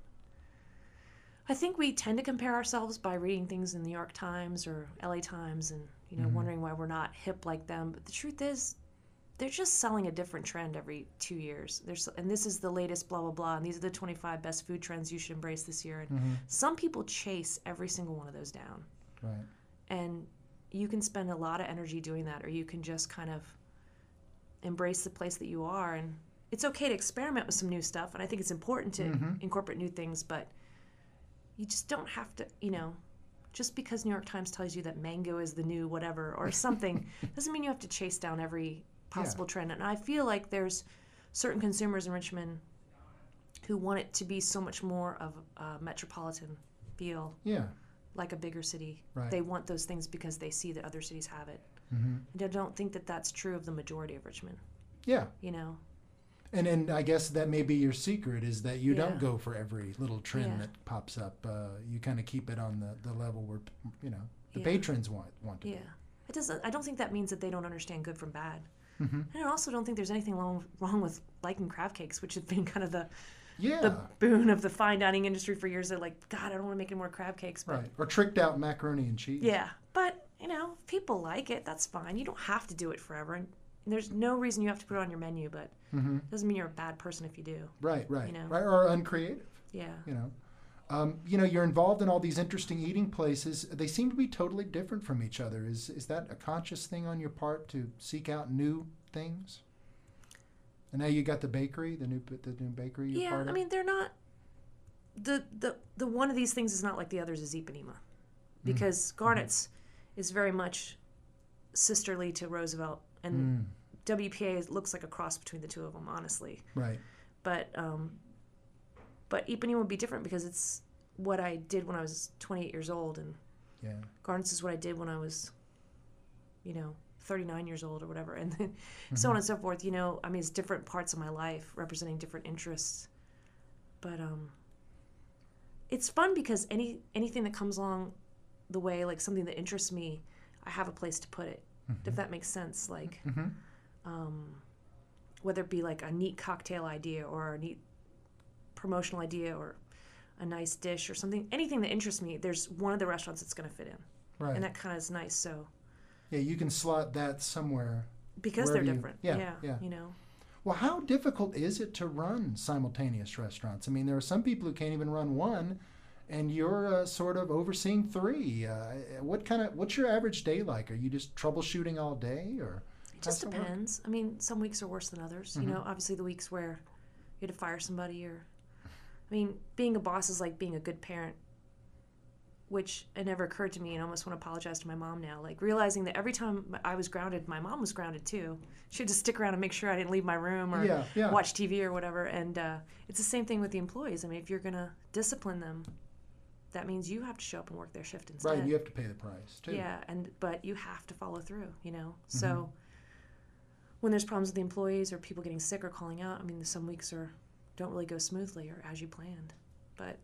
I think we tend to compare ourselves by reading things in the New York Times or L A Times and, you know, wondering why we're not hip like them. But the truth is, they're just selling a different trend every two years. There's, and this is the latest blah, blah, blah, and these are the twenty-five best food trends you should embrace this year. And some people chase every single one of those down. Right. And you can spend a lot of energy doing that, or you can just kind of embrace the place that you are. And it's okay to experiment with some new stuff, and I think it's important to incorporate new things, but you just don't have to, you know, just because New York Times tells you that mango is the new whatever or something doesn't mean you have to chase down every possible trend. And I feel like there's certain consumers in Richmond who want it to be so much more of a metropolitan feel, Yeah. like a bigger city. Right. They want those things because they see that other cities have it. Mm-hmm. And I don't think that that's true of the majority of Richmond, Yeah. you know? And and I guess that may be your secret is that you don't Yeah. go for every little trend Yeah. that pops up. Uh, you kind of keep it on the, the level where, you know, the Yeah. patrons want want to Yeah. It doesn't, I don't think that means that they don't understand good from bad. Mm-hmm. And I also don't think there's anything wrong, wrong with liking crab cakes, which has been kind of the, Yeah. the boon of the fine dining industry for years. They're like, God, I don't want to make any more crab cakes. But Right. Or tricked out macaroni and cheese. yeah, but, you know, if people like it, that's fine. You don't have to do it forever. And there's no reason you have to put it on your menu, but Mm-hmm. it doesn't mean you're a bad person if you do. Right, right. You know. Right, or uncreative, Yeah. you know. Um, you know, you're involved in all these interesting eating places. They seem to be totally different from each other. Is is that a conscious thing on your part to seek out new things? And now you got the bakery, the new the new bakery you're Yeah, part of? I mean, they're not, the, the, the one of these things is not like the others is Ipanema. Because Garnet's is very much sisterly to Roosevelt, and Mm, W P A is- looks like a cross between the two of them, honestly. right. But um, but Ipanema would be different because it's what I did when I was twenty-eight years old, and Yeah. Garnets is what I did when I was, you know, thirty-nine years old or whatever, and then mm-hmm. so on and so forth. You know, I mean, it's different parts of my life representing different interests. But um, it's fun because any anything that comes along the way, like something that interests me, I have a place to put it, mm-hmm. if that makes sense. Like, mm-hmm. um, whether it be like a neat cocktail idea or a neat promotional idea or a nice dish or something, anything that interests me, there's one of the restaurants that's going to fit in. Right. And that kind of is nice. So yeah, you can slot that somewhere. Because they're you, different. Yeah, yeah, yeah. You know. Well, how difficult is it to run simultaneous restaurants? I mean, there are some people who can't even run one, and you're uh, sort of overseeing three. Uh, what kind of what's your average day like? Are you just troubleshooting all day, or it just depends. I mean, some weeks are worse than others. Mm-hmm. You know, obviously the weeks where you had to fire somebody, or I mean, being a boss is like being a good parent, which it never occurred to me, and I almost want to apologize to my mom now. Like realizing that every time I was grounded, my mom was grounded too. She had to stick around and make sure I didn't leave my room or yeah, yeah. watch T V or whatever. And uh, it's the same thing with the employees. I mean, if you're going to discipline them, that means you have to show up and work their shift instead. Right, you have to pay the price too. Yeah, and but you have to follow through, you know. Mm-hmm. So when there's problems with the employees or people getting sick or calling out, I mean, some weeks are don't really go smoothly or as you planned. But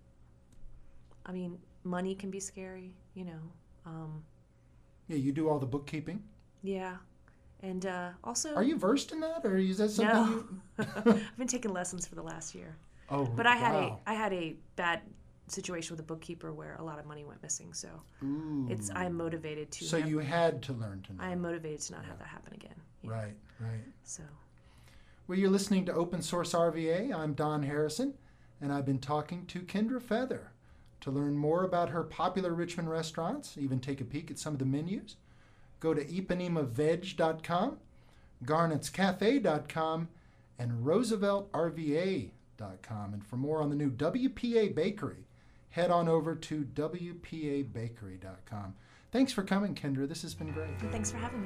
I mean, money can be scary, you know. Um, yeah, you do all the bookkeeping? Yeah. And uh, also... Are you versed in that, or is that something no. you... I've been taking lessons for the last year. Oh, But I had wow. a I had a bad situation with a bookkeeper where a lot of money went missing, so Ooh. it's I'm motivated to... So never, you had to learn to know. I am motivated to not have that happen again. Yeah. Right, right. So... Well, you're listening to Open Source R V A. I'm Don Harrison, and I've been talking to Kendra Feather. To learn more about her popular Richmond restaurants, even take a peek at some of the menus, go to ipanema veg dot com, garnets cafe dot com, and roosevelt r v a dot com. And for more on the new W P A Bakery, head on over to w p a bakery dot com. Thanks for coming, Kendra. This has been great. And thanks for having me.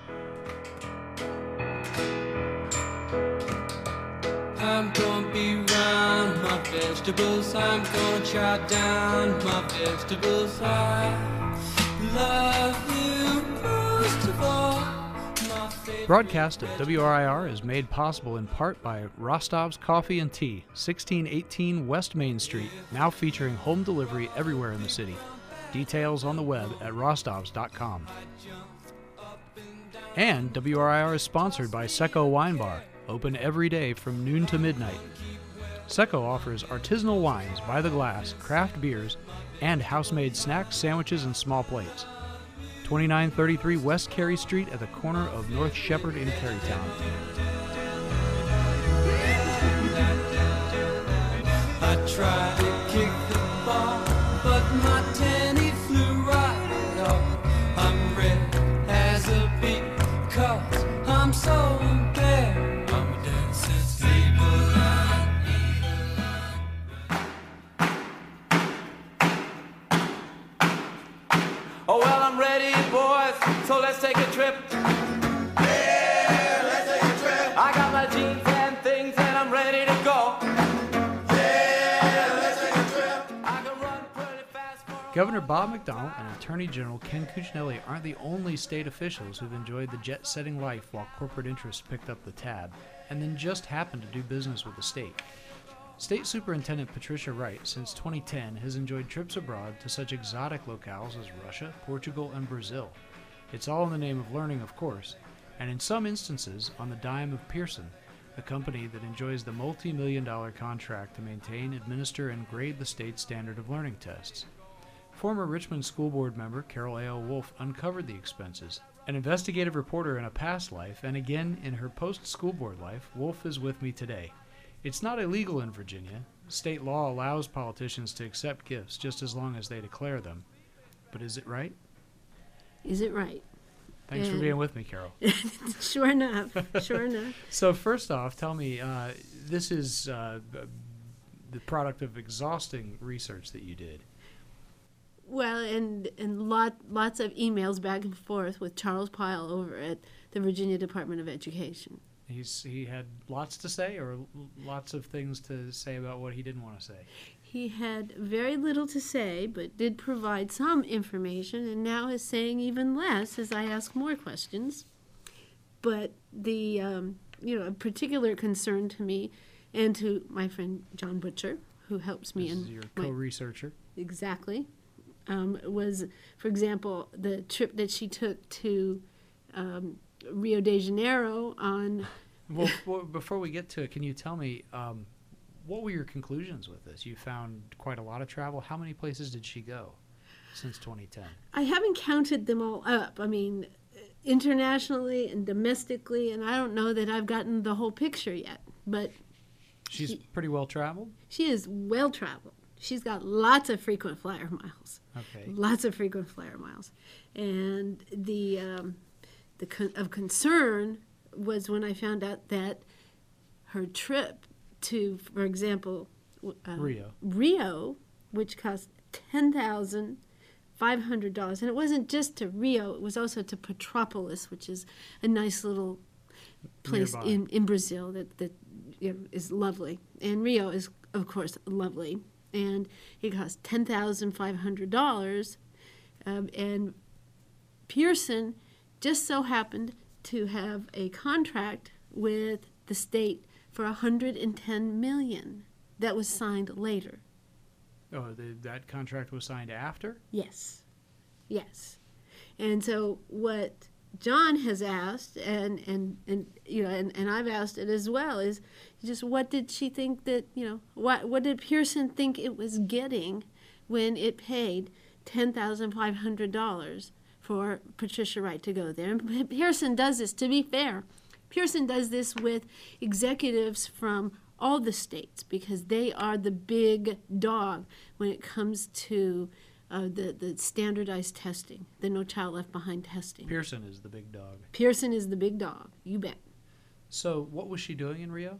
I'm gonna be round my vegetables. I'm gonna chop down my vegetables. I love you most of all. My favorite Broadcast of W R I R is made possible in part by Rostov's Coffee and Tea, sixteen eighteen West Main Street, now featuring home delivery everywhere in the city. Details on the web at rostovs dot com. And W R I R is sponsored by Secco Wine Bar, open every day from noon to midnight. Secco offers artisanal wines by the glass, craft beers, and house-made snacks, sandwiches, and small plates. twenty-nine thirty-three West Cary Street at the corner of North Shepherd and Carytown. I tried to kick the ball, but my tenny flew right off. I'm red as a beet, cause I'm so bare. Oh, well, I'm ready, boys, so let's take a trip. Yeah, let's take a trip. I got my jeans and things, and I'm ready to go. Yeah, let's take a trip. I can run pretty fast for a Governor Bob McDonnell and Attorney General Ken Cuccinelli aren't the only state officials who've enjoyed the jet-setting life while corporate interests picked up the tab, and then just happened to do business with the state. State Superintendent Patricia Wright, since twenty ten, has enjoyed trips abroad to such exotic locales as Russia, Portugal, and Brazil. It's all in the name of learning, of course, and in some instances on the dime of Pearson, the company that enjoys the multi-million dollar contract to maintain, administer, and grade the state's standard of learning tests. Former Richmond School Board member Carol A L. Wolf uncovered the expenses. An investigative reporter in a past life, and again in her post-school board life, Wolf is with me today. It's not illegal in Virginia. State law allows politicians to accept gifts just as long as they declare them. But is it right? Is it right? Thanks and for being with me, Carol. Sure enough. Sure enough. So first off, tell me, uh, this is uh, the product of exhausting research that you did. Well, and and lot lots of emails back and forth with Charles Pyle over at the Virginia Department of Education. He's he had lots to say, or l- lots of things to say about what he didn't want to say. He had very little to say, but did provide some information, and now is saying even less as I ask more questions. But the, um, you know, a particular concern to me and to my friend John Butcher, who helps me This is in your my- co-researcher. exactly, um, was, for example, the trip that she took to um, Rio de Janeiro on. Well, well, before we get to it, can you tell me um, what were your conclusions with this? You found quite a lot of travel. How many places did she go since twenty ten? I haven't counted them all up. I mean, internationally and domestically, and I don't know that I've gotten the whole picture yet. But She's she, pretty well traveled. she is well traveled. She's got lots of frequent flyer miles. Okay. Lots of frequent flyer miles, and the um, the con- of concern was when I found out that her trip to, for example, w- uh, Rio. Rio, which cost ten thousand five hundred dollars, and it wasn't just to Rio; it was also to Petropolis, which is a nice little place Nearby. in, in Brazil that that you know, is lovely, and Rio is of course lovely, and it cost ten thousand five hundred dollars, um, and Pearson just so happened to have a contract with the state for one hundred ten million dollars that was signed later. Oh, the, that contract was signed after? Yes, yes. And so what John has asked, and, and, and you know, and, and I've asked it as well, is just what did she think that, you know, what what did Pearson think it was getting when it paid ten thousand five hundred dollars for Patricia Wright to go there? And Pearson does this, to be fair, Pearson does this with executives from all the states because they are the big dog when it comes to uh, the, the standardized testing, the No Child Left Behind testing. Pearson is the big dog. Pearson is the big dog, you bet. So what was she doing in Rio?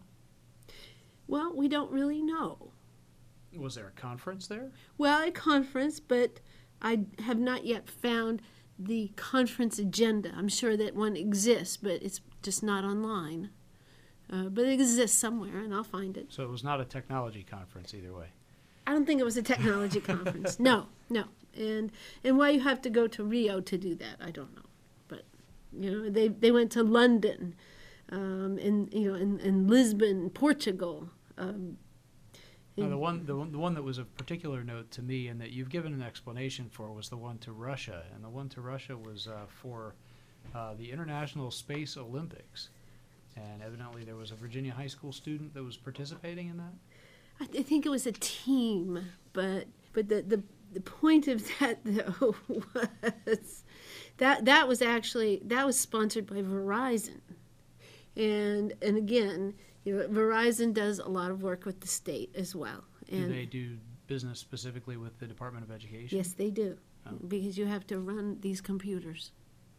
Well, we don't really know. Was there a conference there? Well, a conference, but I have not yet found the conference agenda. I'm sure that one exists, but it's just not online. Uh, but it exists somewhere, and I'll find it. So it was not a technology conference either way. I don't think it was a technology conference. No, no. And and why you have to go to Rio to do that, I don't know. But you know, they they went to London, um, and you know, in, in Lisbon, Portugal. Um, Now, the one, the one, the one that was of particular note to me, and that you've given an explanation for, was the one to Russia, and the one to Russia was uh, for uh, the International Space Olympics, and evidently there was a Virginia high school student that was participating in that. I, th- I think it was a team, but but the the, the point of that though was that that was actually that was sponsored by Verizon, and and again. You know, Verizon does a lot of work with the state as well. And Do they do business specifically with the Department of Education? yes, they do, Oh. because you have to run these computers.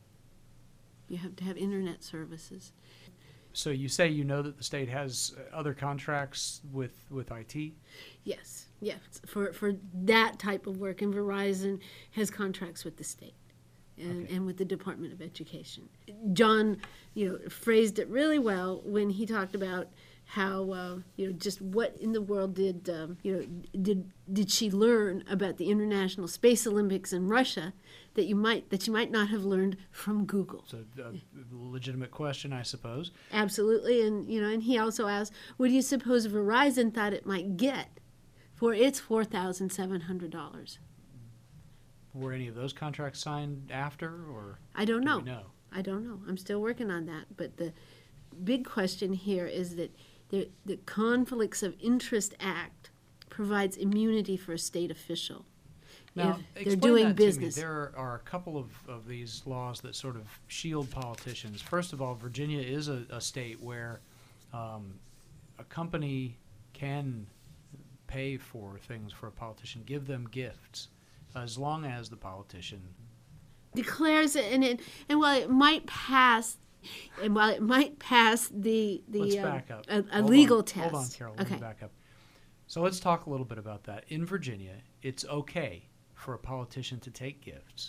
You have to have internet services. So you say you know that the state has uh, other contracts with, with I T? Yes, yes, for for that type of work, and Verizon has contracts with the state. And, Okay. and with the Department of Education. John, you know, phrased it really well when he talked about how, uh, you know, just what in the world did, um, you know, did did she learn about the International Space Olympics in Russia that you might that you might not have learned from Google. So a legitimate question, I suppose. Absolutely, and you know, and he also asked, what do you suppose Verizon thought it might get for its four thousand seven hundred dollars? Were any of those contracts signed after, or I don't do know. we know? I don't know. I'm still working on that. But the big question here is that the, the Conflicts of Interest Act provides immunity for a state official Now, if they're explain doing that business. To me. There are a couple of, of these laws that sort of shield politicians. First of all, Virginia is a, a state where um, a company can pay for things for a politician, give them gifts, as long as the politician Declares it, and it, and while it might pass, and while it might pass the the Let's uh, back up. a, a Hold legal on. test. Hold on, Carol. Let Okay. me back up. So let's talk a little bit about that. In Virginia, it's okay for a politician to take gifts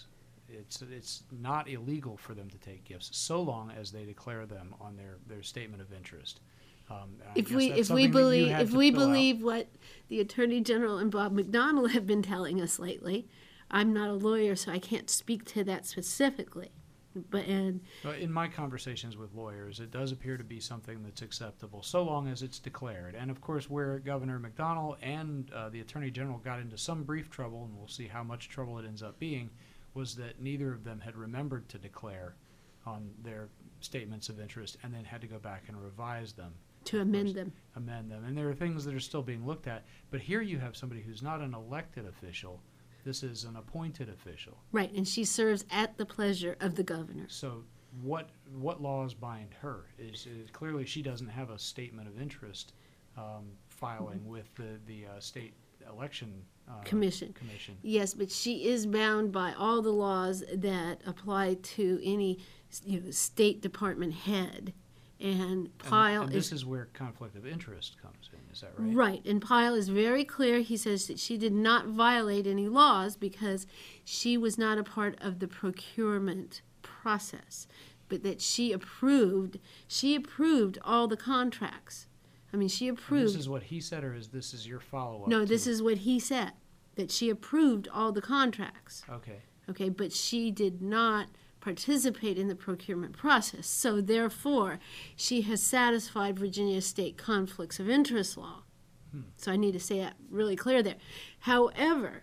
it's it's not illegal for them to take gifts so long as they declare them on their, their statement of interest. Um, if we if we believe if we believe what the Attorney General and Bob McDonnell have been telling us lately, I'm not a lawyer, so I can't speak to that specifically. But and in my conversations with lawyers, it does appear to be something that's acceptable so long as it's declared. And of course, where Governor McDonnell and uh, the Attorney General got into some brief trouble, and we'll see how much trouble it ends up being, was that neither of them had remembered to declare on their statements of interest, and then had to go back and revise them. To amend them. Amend them. And there are things that are still being looked at. But here you have somebody who's not an elected official. This is an appointed official. Right, and she serves at the pleasure of the governor. So what what laws bind her? Is, is clearly she doesn't have a statement of interest um, filing mm-hmm. with the, the uh, state election uh, commission. commission. Yes, but she is bound by all the laws that apply to any you know, State Department head. And Pyle and, and this is, is where conflict of interest comes in, is that right? Right, and Pyle is very clear. He says that she did not violate any laws because she was not a part of the procurement process, but that she approved, she approved all the contracts. I mean, she approved. And this is what he said, or is this is your follow-up? No, this is what he said, that she approved all the contracts. Okay. Okay, but she did not participate in the procurement process. So therefore, she has satisfied Virginia state conflicts of interest law. Hmm. So I need to say that really clear there. However,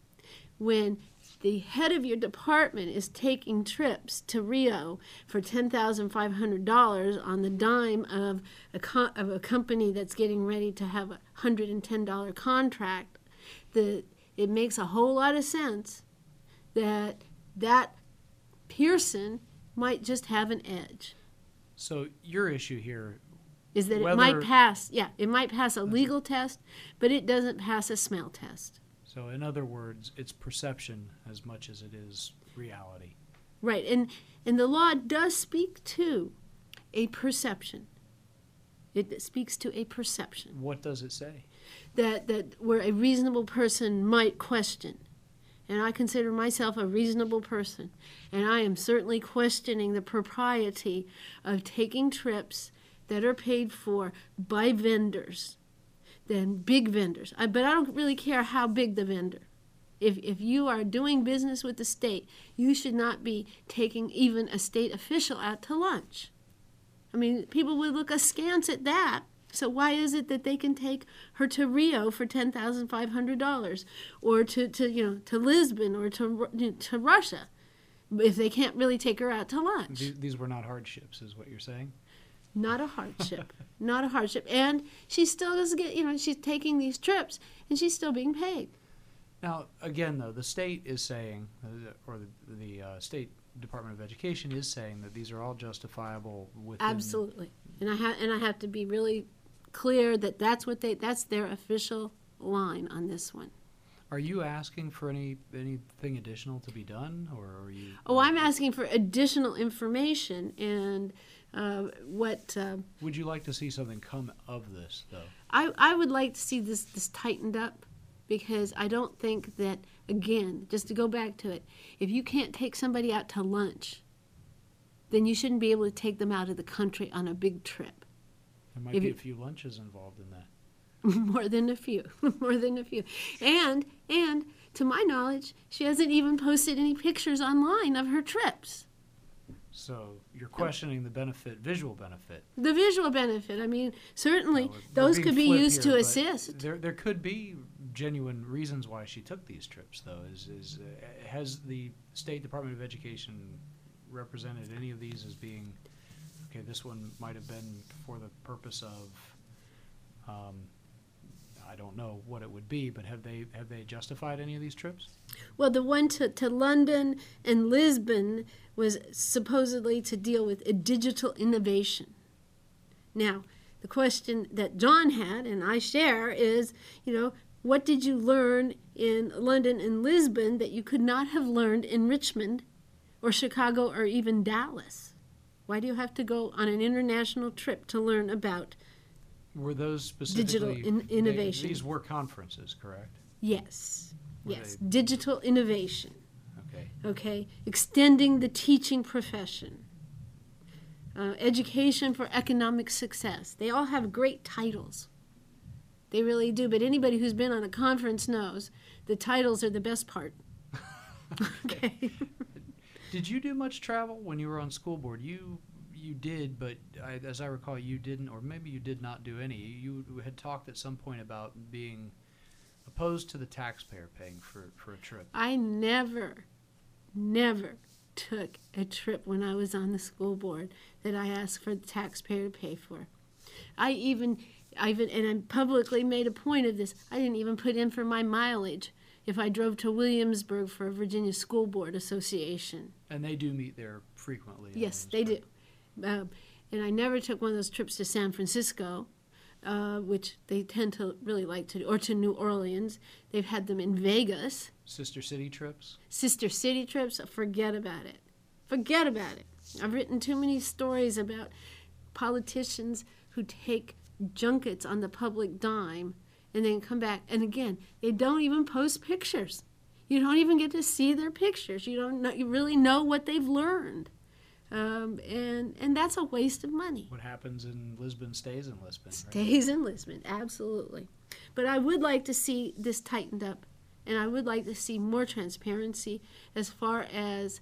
when the head of your department is taking trips to Rio for ten thousand five hundred dollars on the dime of a, co- of a company that's getting ready to have a one hundred ten dollars contract, the, it makes a whole lot of sense that that Pearson might just have an edge. So your issue here is that it might pass, yeah, it might pass a legal test, but it doesn't pass a smell test. So in other words, it's perception as much as it is reality. Right, and, and the law does speak to a perception. It speaks to a perception. What does it say? That, that where a reasonable person might question. And I consider myself a reasonable person. And I am certainly questioning the propriety of taking trips that are paid for by vendors, then big vendors. I, but I don't really care how big the vendor. If, if you are doing business with the state, you should not be taking even a state official out to lunch. I mean, people would look askance at that. So why is it that they can take her to Rio for ten thousand five hundred dollars, or to, to you know to Lisbon, or to to Russia, if they can't really take her out to lunch? These, these were not hardships, is what you're saying? Not a hardship, not a hardship, and she still doesn't get you know she's taking these trips and she's still being paid. Now again, though, the state is saying, or the, the uh, state Department of Education is saying that these are all justifiable within. Absolutely, and I have and I have to be really clear that that's what they that's their official line on this one. Are you asking for any anything additional to be done, or are you? Oh, I'm asking for additional information and uh, what. Uh, would you like to see something come of this, though? I I would like to see this this tightened up, because I don't think that, again, just to go back to it, if you can't take somebody out to lunch, then you shouldn't be able to take them out of the country on a big trip. There might if be you, a few lunches involved in that. More than a few, more than a few. And, and to my knowledge, she hasn't even posted any pictures online of her trips. So you're questioning the benefit, visual benefit. The visual benefit. I mean, certainly well, those could be used here, to assist. There, there could be genuine reasons why she took these trips, though. Is, is uh, has the State Department of Education represented any of these as being, okay, this one might have been for the purpose of, um, I don't know what it would be, but have they have they justified any of these trips? Well, the one to, to London and Lisbon was supposedly to deal with a digital innovation. Now, the question that John had, and I share, is, you know, what did you learn in London and Lisbon that you could not have learned in Richmond or Chicago or even Dallas? Why do you have to go on an international trip to learn about Were those specifically digital in- innovation? They, these were conferences, correct? Yes. Were yes. they, digital innovation. Okay. Okay, extending the teaching profession. Uh, education for economic success. They all have great titles. They really do. But anybody who's been on a conference knows the titles are the best part. Okay. Did you do much travel when you were on school board? You you did, but I, as I recall, you didn't, or maybe you did not do any. You had talked at some point about being opposed to the taxpayer paying for, for a trip. I never, never took a trip when I was on the school board that I asked for the taxpayer to pay for. I even, I even, and I publicly made a point of this, I didn't even put in for my mileage if I drove to Williamsburg for a Virginia School Board Association. And they do meet there frequently. Yes, they do. Um, and I never took one of those trips to San Francisco, uh, which they tend to really like to do, or to New Orleans. They've had them in Vegas. Sister city trips? Sister city trips, forget about it. Forget about it. I've written too many stories about politicians who take junkets on the public dime and then come back. And again, they don't even post pictures. You don't even get to see their pictures. You don't know, you really know what they've learned. Um, and and that's a waste of money. What happens in Lisbon stays in Lisbon. Stays right? in Lisbon, absolutely. But I would like to see this tightened up, and I would like to see more transparency as far as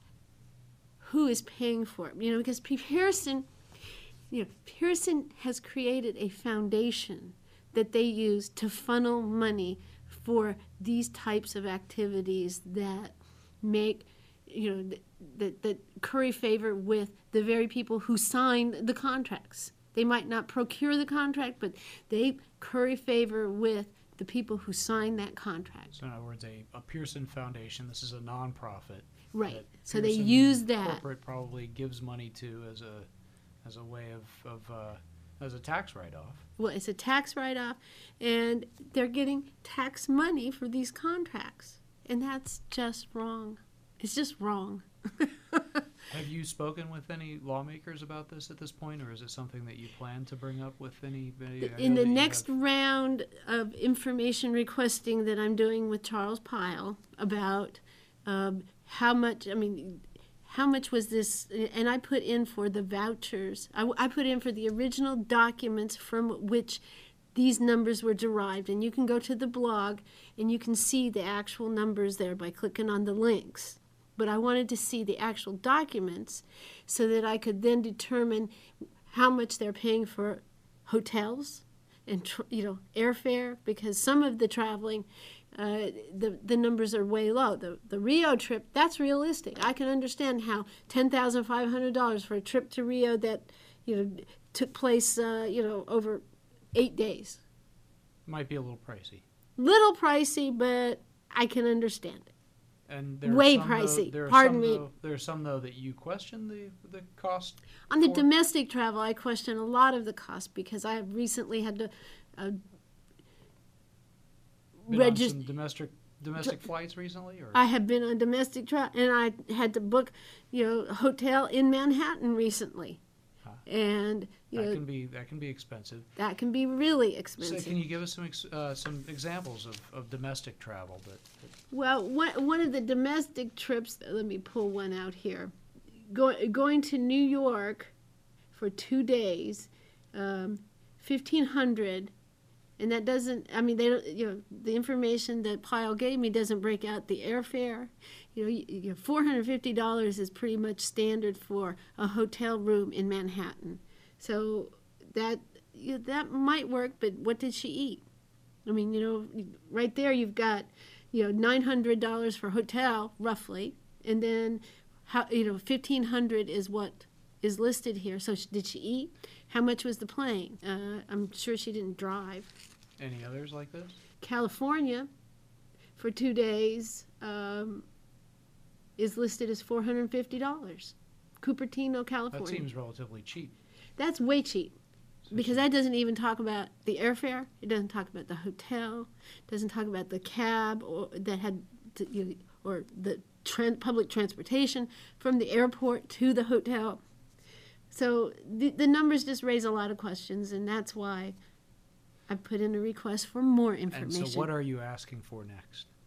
who is paying for it. You know, because Pearson, you know, Pearson has created a foundation that they use to funnel money for these types of activities that make, you know, that, that curry favor with the very people who signed the contracts. They might not procure the contract, but they curry favor with the people who signed that contract. So in other words, a, a Pearson Foundation, this is a nonprofit. Right. So Pearson they use that. Corporate probably gives money to as a as a way of, of uh, as a tax write-off. Well, it's a tax write-off, and they're getting tax money for these contracts, and that's just wrong. It's just wrong. Have you spoken with any lawmakers about this at this point, or is it something that you plan to bring up with any? any In the next have... round of information requesting that I'm doing with Charles Pyle about um, how much, I mean, how much was this, and I put in for the vouchers. I, I put in for the original documents from which these numbers were derived, and you can go to the blog and you can see the actual numbers there by clicking on the links. But I wanted to see the actual documents so that I could then determine how much they're paying for hotels and tr- you know airfare, because some of the traveling, uh, the the numbers are way low. The the Rio trip, that's realistic. I can understand how ten thousand five hundred dollars for a trip to Rio that you know took place uh, you know over eight days. Might be a little pricey. Little pricey, but I can understand it. And there way are some, pricey. Though, there are Pardon some, me. Though, there are some though that you question the the cost. On the for? domestic travel, I question a lot of the cost because I have recently had to uh, register domestic domestic flights recently. Or? I have been on domestic travel, and I had to book, you know, a hotel in Manhattan recently, huh. and you that know can be that can be expensive. That can be really expensive. So can you give us some ex- uh, some examples of, of domestic travel that? that Well, one, one of the domestic trips, let me pull one out here. Go, going to New York for two days, um, fifteen hundred dollars, and that doesn't, I mean, they don't, you know, the information that Pyle gave me doesn't break out the airfare. You know, you, you know four hundred fifty dollars is pretty much standard for a hotel room in Manhattan. So that, you know, that might work, but what did she eat? I mean, you know, right there you've got, you know, nine hundred dollars for hotel, roughly, and then, how you know, fifteen hundred dollars is what is listed here. So did she eat? How much was the plane? Uh, I'm sure she didn't drive. Any others like this? California, for two days, um, is listed as four hundred fifty dollars. Cupertino, California. That seems relatively cheap. That's way cheap. Because that doesn't even talk about the airfare. It doesn't talk about the hotel. It doesn't talk about the cab or that had, to, you know, or the tran- public transportation from the airport to the hotel. So the the numbers just raise a lot of questions, and that's why I put in a request for more information. And so, what are you asking for next?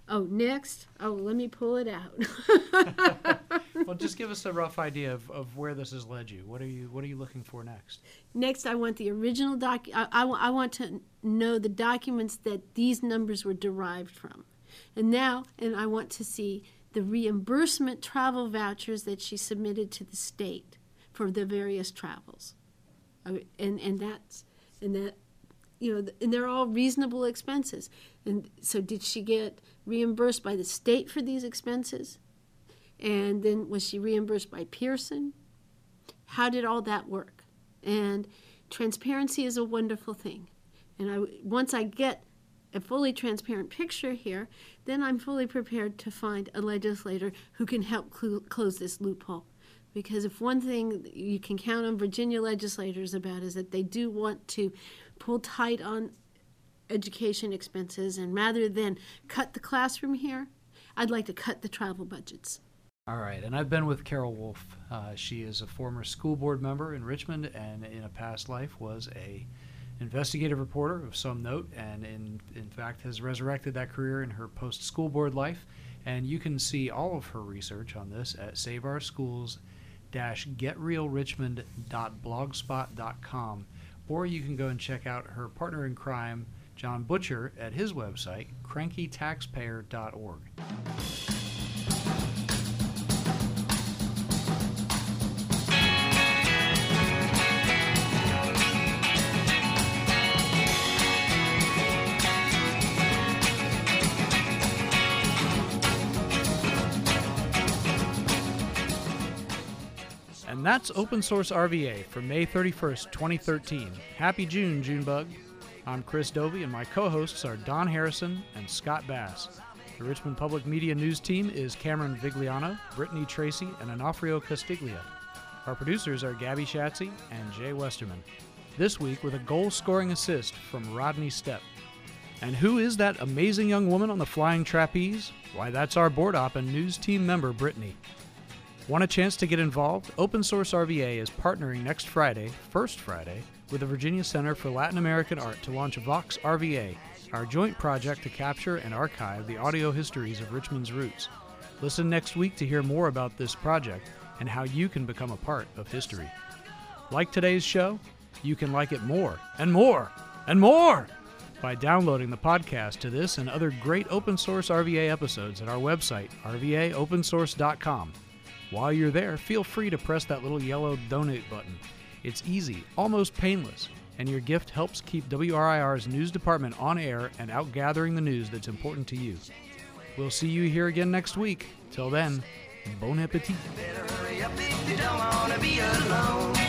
Oh, next? Oh, let me pull it out. Well, just give us a rough idea of, of where this has led you. What are you What are you looking for next? Next, I want the original doc. I, I, I want to know the documents that these numbers were derived from. And now, and I want to see the reimbursement travel vouchers that she submitted to the state for the various travels. I- And, and that's, and that, you know, and they're all reasonable expenses. And so did she get reimbursed by the state for these expenses? And then was she reimbursed by Pearson? How did all that work? And transparency is a wonderful thing. And I, once I get a fully transparent picture here, then I'm fully prepared to find a legislator who can help cl- close this loophole. Because if one thing you can count on Virginia legislators about is that they do want to pull tight on education expenses, and rather than cut the classroom here, I'd like to cut the travel budgets. All right, and I've been with Carol Wolf. Uh, she is a former school board member in Richmond, and in a past life was a investigative reporter of some note, and in in fact has resurrected that career in her post-school board life. And you can see all of her research on this at save our schools dash get real richmond dot blogspot dot com, or you can go and check out her partner in crime, John Butcher, at his website, cranky taxpayer dot org. And that's Open Source R V A for May thirty-first, twenty thirteen. Happy June, Junebug. I'm Chris Dovey, and my co-hosts are Don Harrison and Scott Bass. The Richmond Public Media News team is Cameron Vigliano, Brittany Tracy, and Onofrio Castiglia. Our producers are Gabby Schatzy and Jay Westerman. This week with a goal-scoring assist from Rodney Stepp. And who is that amazing young woman on the flying trapeze? Why, that's our board op and news team member, Brittany. Want a chance to get involved? Open Source R V A is partnering next Friday, First Friday, with the Virginia Center for Latin American Art to launch Vox R V A, our joint project to capture and archive the audio histories of Richmond's roots. Listen next week to hear more about this project and how you can become a part of history. Like today's show? You can like it more and more and more by downloading the podcast to this and other great Open Source R V A episodes at our website, r v a open source dot com. While you're there, feel free to press that little yellow donate button. It's easy, almost painless, and your gift helps keep W R I R's news department on air and out gathering the news that's important to you. We'll see you here again next week. Till then, bon appetit. Better hurry up if you don't want to be alone.